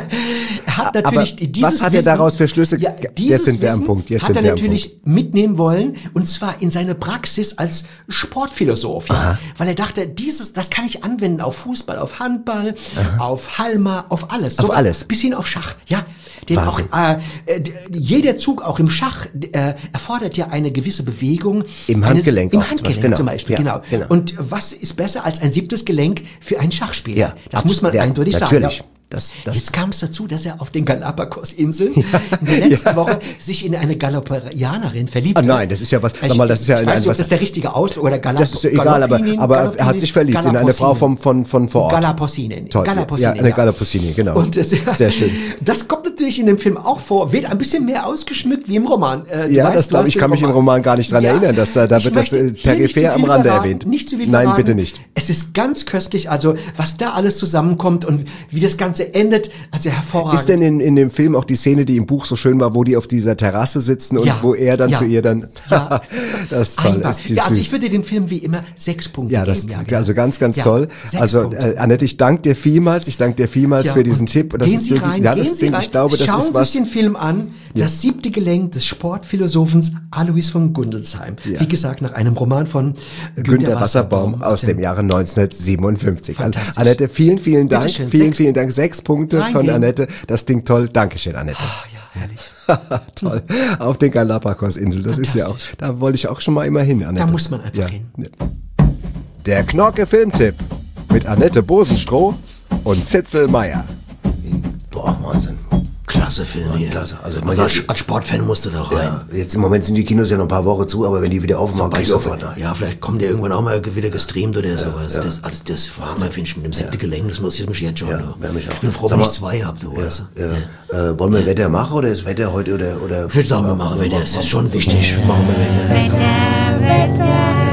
er hat natürlich was hat er daraus für Schlüsse? Jetzt sind wir am Punkt. Hat er natürlich mitnehmen wollen, und zwar in seine Praxis als Sportphilosoph. Ja, weil er dachte, das kann ich anwenden auf Fußball, auf Handball, auf Halma, auf alles. Auf alles. Bis hin auf Schach. Ja. Denn auch, jeder Zug, auch im Schach, erfordert ja eine gewisse Bewegung. Im Handgelenk. Im Handgelenk zum Beispiel, genau. Und was ist besser als ein 7. Gelenk für einen Schachspieler? Ja, das muss man eindeutig sagen. Natürlich. Jetzt kam es dazu, dass er auf den Galapagos-Inseln in der letzten Woche sich in eine Galapagosianerin verliebt hat. Nein, das ist ja was. Sag mal, das ist ja ich weiß nicht, ob das der richtige Ausdruck oder Das ist ja egal, aber er hat sich verliebt in eine Frau von vor Ort. Galaposinen. Toll. Ja, eine Galaposine, genau. Und sehr schön. Das kommt natürlich in dem Film auch vor, wird ein bisschen mehr ausgeschmückt wie im Roman. Das glaube ich, kann mich im Roman gar nicht dran erinnern, dass da wird das peripher am Rande erwähnt. Nicht zu viel verraten. Nein, bitte nicht. Es ist ganz köstlich, also was da alles zusammenkommt und wie das Ganze endet. Also hervorragend. Ist denn in dem Film auch die Szene, die im Buch so schön war, wo die auf dieser Terrasse sitzen und wo er dann zu ihr dann... Das ist toll. Also ich würde dem Film wie immer 6 Punkte geben. Also ganz, ganz toll. Also Annette, ich danke dir vielmals. Für diesen Tipp. Gehen Sie rein. Ich glaube, das Schauen ist was. Sie sich den Film an. Das 7. Gelenk des Sportphilosophen Alois von Gundelsheim. Ja. Wie gesagt, nach einem Roman von Günter Wasserbaum aus dem Jahre 1957. Annette, vielen, vielen Dank. Vielen Dank. 6 Punkte von Annette. Das Ding toll. Dankeschön, Annette. Ja, herrlich. Toll. Auf den Galapagos-Inseln. Das ist ja auch, da wollte ich auch schon mal immer hin, Annette. Da muss man einfach hin. Der Knorke-Filmtipp mit Annette Bosenstroh und Zitzel Meyer. Boah, Wahnsinn. Klasse Film hier. Klasse. Also als Sportfan musst du da rein. Ja, jetzt im Moment sind die Kinos ja noch ein paar Wochen zu, aber wenn die wieder aufmachen, kann ich sofort rein. Ja, vielleicht kommt der irgendwann auch mal wieder gestreamt oder sowas. Ja. Das war mal, finde ich, mit dem 7. Gelenk, das interessiert mich jetzt schon. Ja, ich bin froh, wenn ich 2 habe, du weißt. Ja. Wollen wir Wetter machen oder ist Wetter heute oder? Ich würde sagen, wir machen Wetter, das ist schon wichtig. Machen wir Wetter.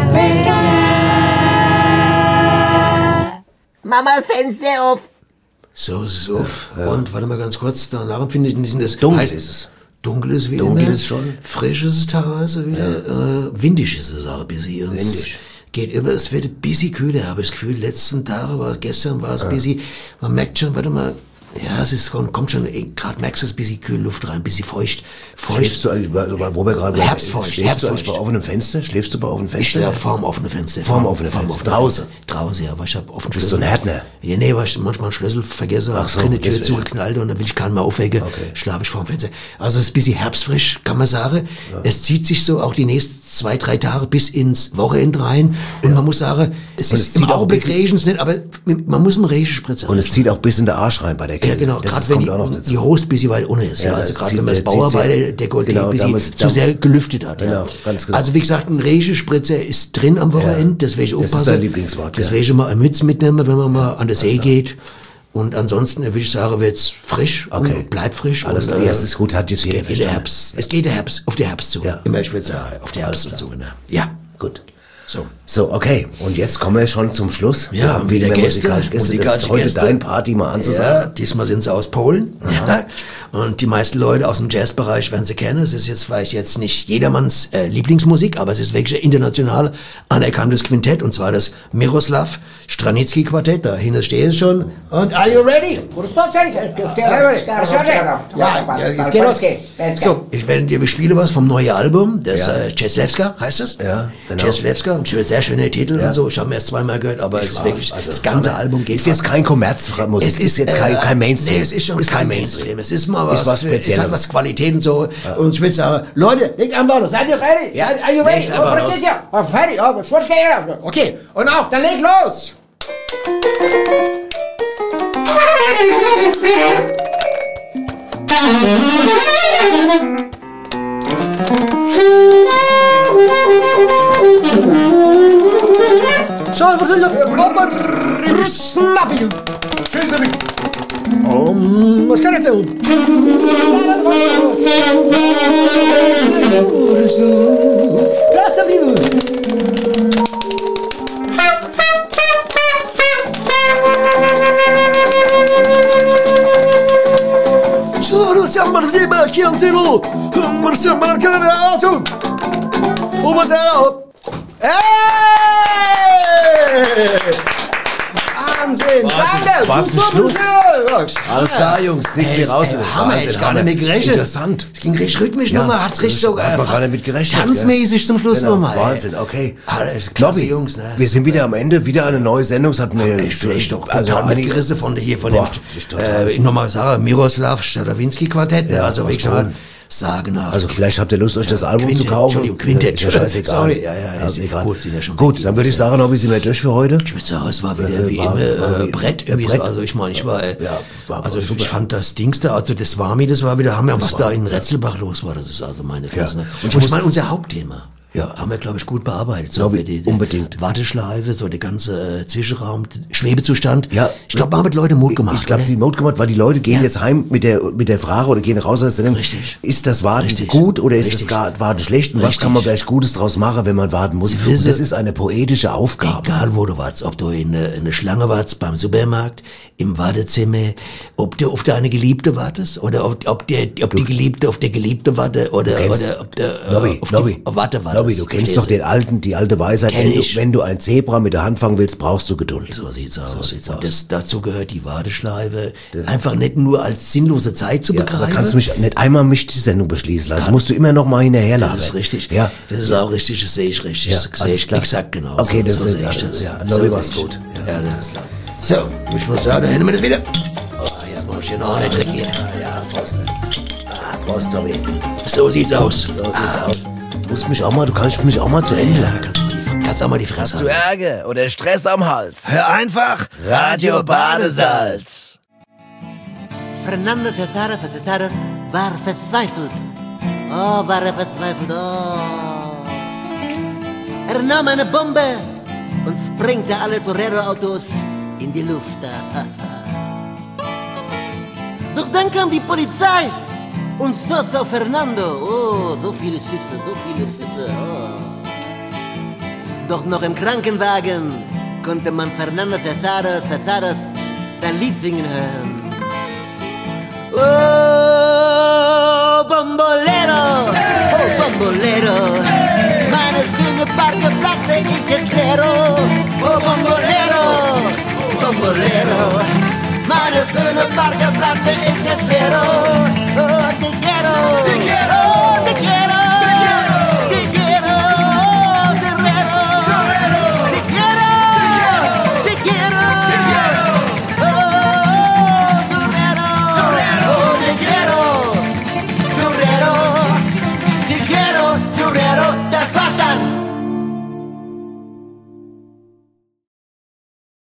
Mamas Fenster auf. So ist es auf. Und warte mal ganz kurz, danach finde ich, das dunkel ist es. Dunkel ist wieder. Dunkel ist schon. Frisch ist es teilweise wieder. Windig ist es auch ein bisschen. Windig. Geht über, es wird ein bisschen kühler, habe ich das Gefühl. Die letzten Tage, aber gestern war es ein bisschen, man merkt schon, warte mal, ja, es kommt schon, gerade merkst du, ein bisschen kühle Luft rein, ein bisschen feucht. Schläfst du eigentlich, wo wir gerade Herbstfeucht. Schläfst du eigentlich bei offenem Fenster? Schläfst du bei offenem Fenster? Ich schlafe vorm offenen Fenster. Vorm offenen Fenster. Draußen? Draußen, ja, weil ich habe offen Schlüssel. Bist du ein Härtner? Ja, nee, weil ich manchmal einen Schlüssel vergesse, drin die Tür zugeknallt und dann will ich keinen mehr aufwecken, schlafe ich vorm Fenster. Also es ist ein bisschen herbstfrisch, kann man sagen. Ja. Es zieht sich so auch die nächsten 2-3 Tage bis ins Wochenende rein. Und man muss sagen, es ist im Augenblick Regens nicht, aber man muss einen Regenspritzer. Und es zieht auch bis in den Arsch rein bei der Kälte. Ja, genau. Gerade wenn die Hose ein bisschen weit unten ist. Ja, also gerade wenn man das Bauarbeiter, der ein bisschen zu sehr gelüftet hat. Genau, ganz genau. Also wie gesagt, ein Regenspritzer ist drin am Wochenende. Das will ich aufpassen. Das ist dein Lieblingswort. Das will ich mal eine Mütze mitnehmen, wenn man mal an der See geht. Und ansonsten würde ich sagen, wird's frisch und bleibt frisch. Alles klar, es ist gut, hat jetzt jeder verstanden. Es geht auf der Herbst zu. Ja. Immer, ich würde sagen, auf der Herbst zu. Ne? Ja. Gut. So, okay. Und jetzt kommen wir schon zum Schluss. Wir haben wieder Gäste. Das ist heute dein Party mal anzusagen. Ja, diesmal sind sie aus Polen. Ja. Und die meisten Leute aus dem Jazzbereich werden sie kennen. Es ist jetzt vielleicht jetzt nicht jedermanns Lieblingsmusik, aber es ist wirklich ein international anerkanntes Quintett. Und zwar das Miroslav Stranitzky Quartett. Dahinter stehe ich schon. Und are you ready? Ja, jetzt geht los. So, wir spielen was vom neuen Album. Das Czeslewska heißt es. Ja, genau. Czeslewska. Ein sehr schöner Titel und so. Ich habe mir erst zweimal gehört, aber es ist wirklich, das ganze Album geht. Ist jetzt kein Kommerzmusik. Es ist jetzt kein Mainstream. Nee, es ist schon kein Mainstream. Es ist mal was Spezielles. Es hat was Qualität und so. Ja. Und ich will sagen, Leute, legt einfach los. Seid ihr ready? Ja. Are you ready? Fertig. Okay. Und auf, dann leg los. Was kann jetzt sein? Wahnsinn! Was ein Schluss! Alles klar, Jungs, nichts mehr raus. Hammer, ich gar nicht mit gerechnet. Interessant. Es ging richtig rhythmisch nochmal, hat's richtig so hat man gar nicht mit gerechnet. Tanzmäßig zum Schluss nochmal. Wahnsinn, okay. Klasse, Jungs, ne? Wir sind wieder am Ende, wieder eine neue Sendung. Es hat mir echt doch total mitgerissen von dem, nochmal sagen, Miroslav Strawinski Quartett, also wirklich mal sagen nach. Also vielleicht habt ihr Lust, euch das Album zu kaufen. Entschuldigung, Quintett. Scheißegal. Sorry, ja, ist egal. Gut, sind ja schon gut, dann würde ich sagen, Nobby, sind wir durch für heute? Ich würde sagen, es war wieder wie immer Brett. Also ich meine, ich fand das Dings da, also das Swami, das war wieder, was da in Retzelbach los war, das ist also meine Fresse. Ne? Und ich meine, unser Hauptthema. Ja. Haben wir, glaube ich, gut bearbeitet. So unbedingt. Warteschleife, so der ganze Zwischenraum, Schwebezustand. Ja. Ich glaube, man hat Leute Mut gemacht. Ich glaube, die Mut gemacht, weil die Leute gehen jetzt heim mit der Frage oder gehen raus aus der Sendung. Richtig. Ist das Warten gut oder ist das Warten schlecht? Und was kann man vielleicht Gutes draus machen, wenn man warten muss? Und das ist eine poetische Aufgabe. Egal, wo du wartest, ob du in eine Schlange wartest beim Supermarkt, im Wartezimmer, ob du auf deine Geliebte wartest oder ob die Geliebte auf der Geliebte wartet oder ob der auf die Warte wartest. Du kennst doch die alte Weisheit, wenn du ein Zebra mit der Hand fangen willst, brauchst du Geduld. So sieht's aus. Und dazu gehört die Warteschleife, einfach nicht nur als sinnlose Zeit zu begreifen. Aber kannst du mich nicht einmal die Sendung beschließen lassen. Musst du immer noch mal hinterherladen. Das ist richtig. Ja. Das ist auch richtig, das sehe ich richtig. Ja, das sehe ich exakt genau. Okay, so sehe ich das. Ja, Nobby war's gut. Ja, das ist klar. So, ich muss sagen, da hätten wir das wieder. Oh, jetzt mach ich hier noch einen Trick hier. Ja, Prost. Prost, Nobby. So sieht's aus. So sieht's aus. Du kannst mich auch mal zu Ende. Ja, kannst auch mal die Fresse. Hast du Ärger oder Stress am Hals? Hör einfach Radio Badesalz. Fernando Tejada war verzweifelt. Oh, war er verzweifelt. Oh. Er nahm eine Bombe und sprengte alle Torero-Autos in die Luft. Doch dann kam die Polizei und schoss auf Fernando. Oh, so viele Schüsse. Oh. Doch noch im Krankenwagen konnte man Fernando Cesaros sein Lied singen hören. Oh, Bombolero, meine schöne Parkplätze ist jetzt leero. Oh, Bombolero, meine schöne Parkplätze ist jetzt leero.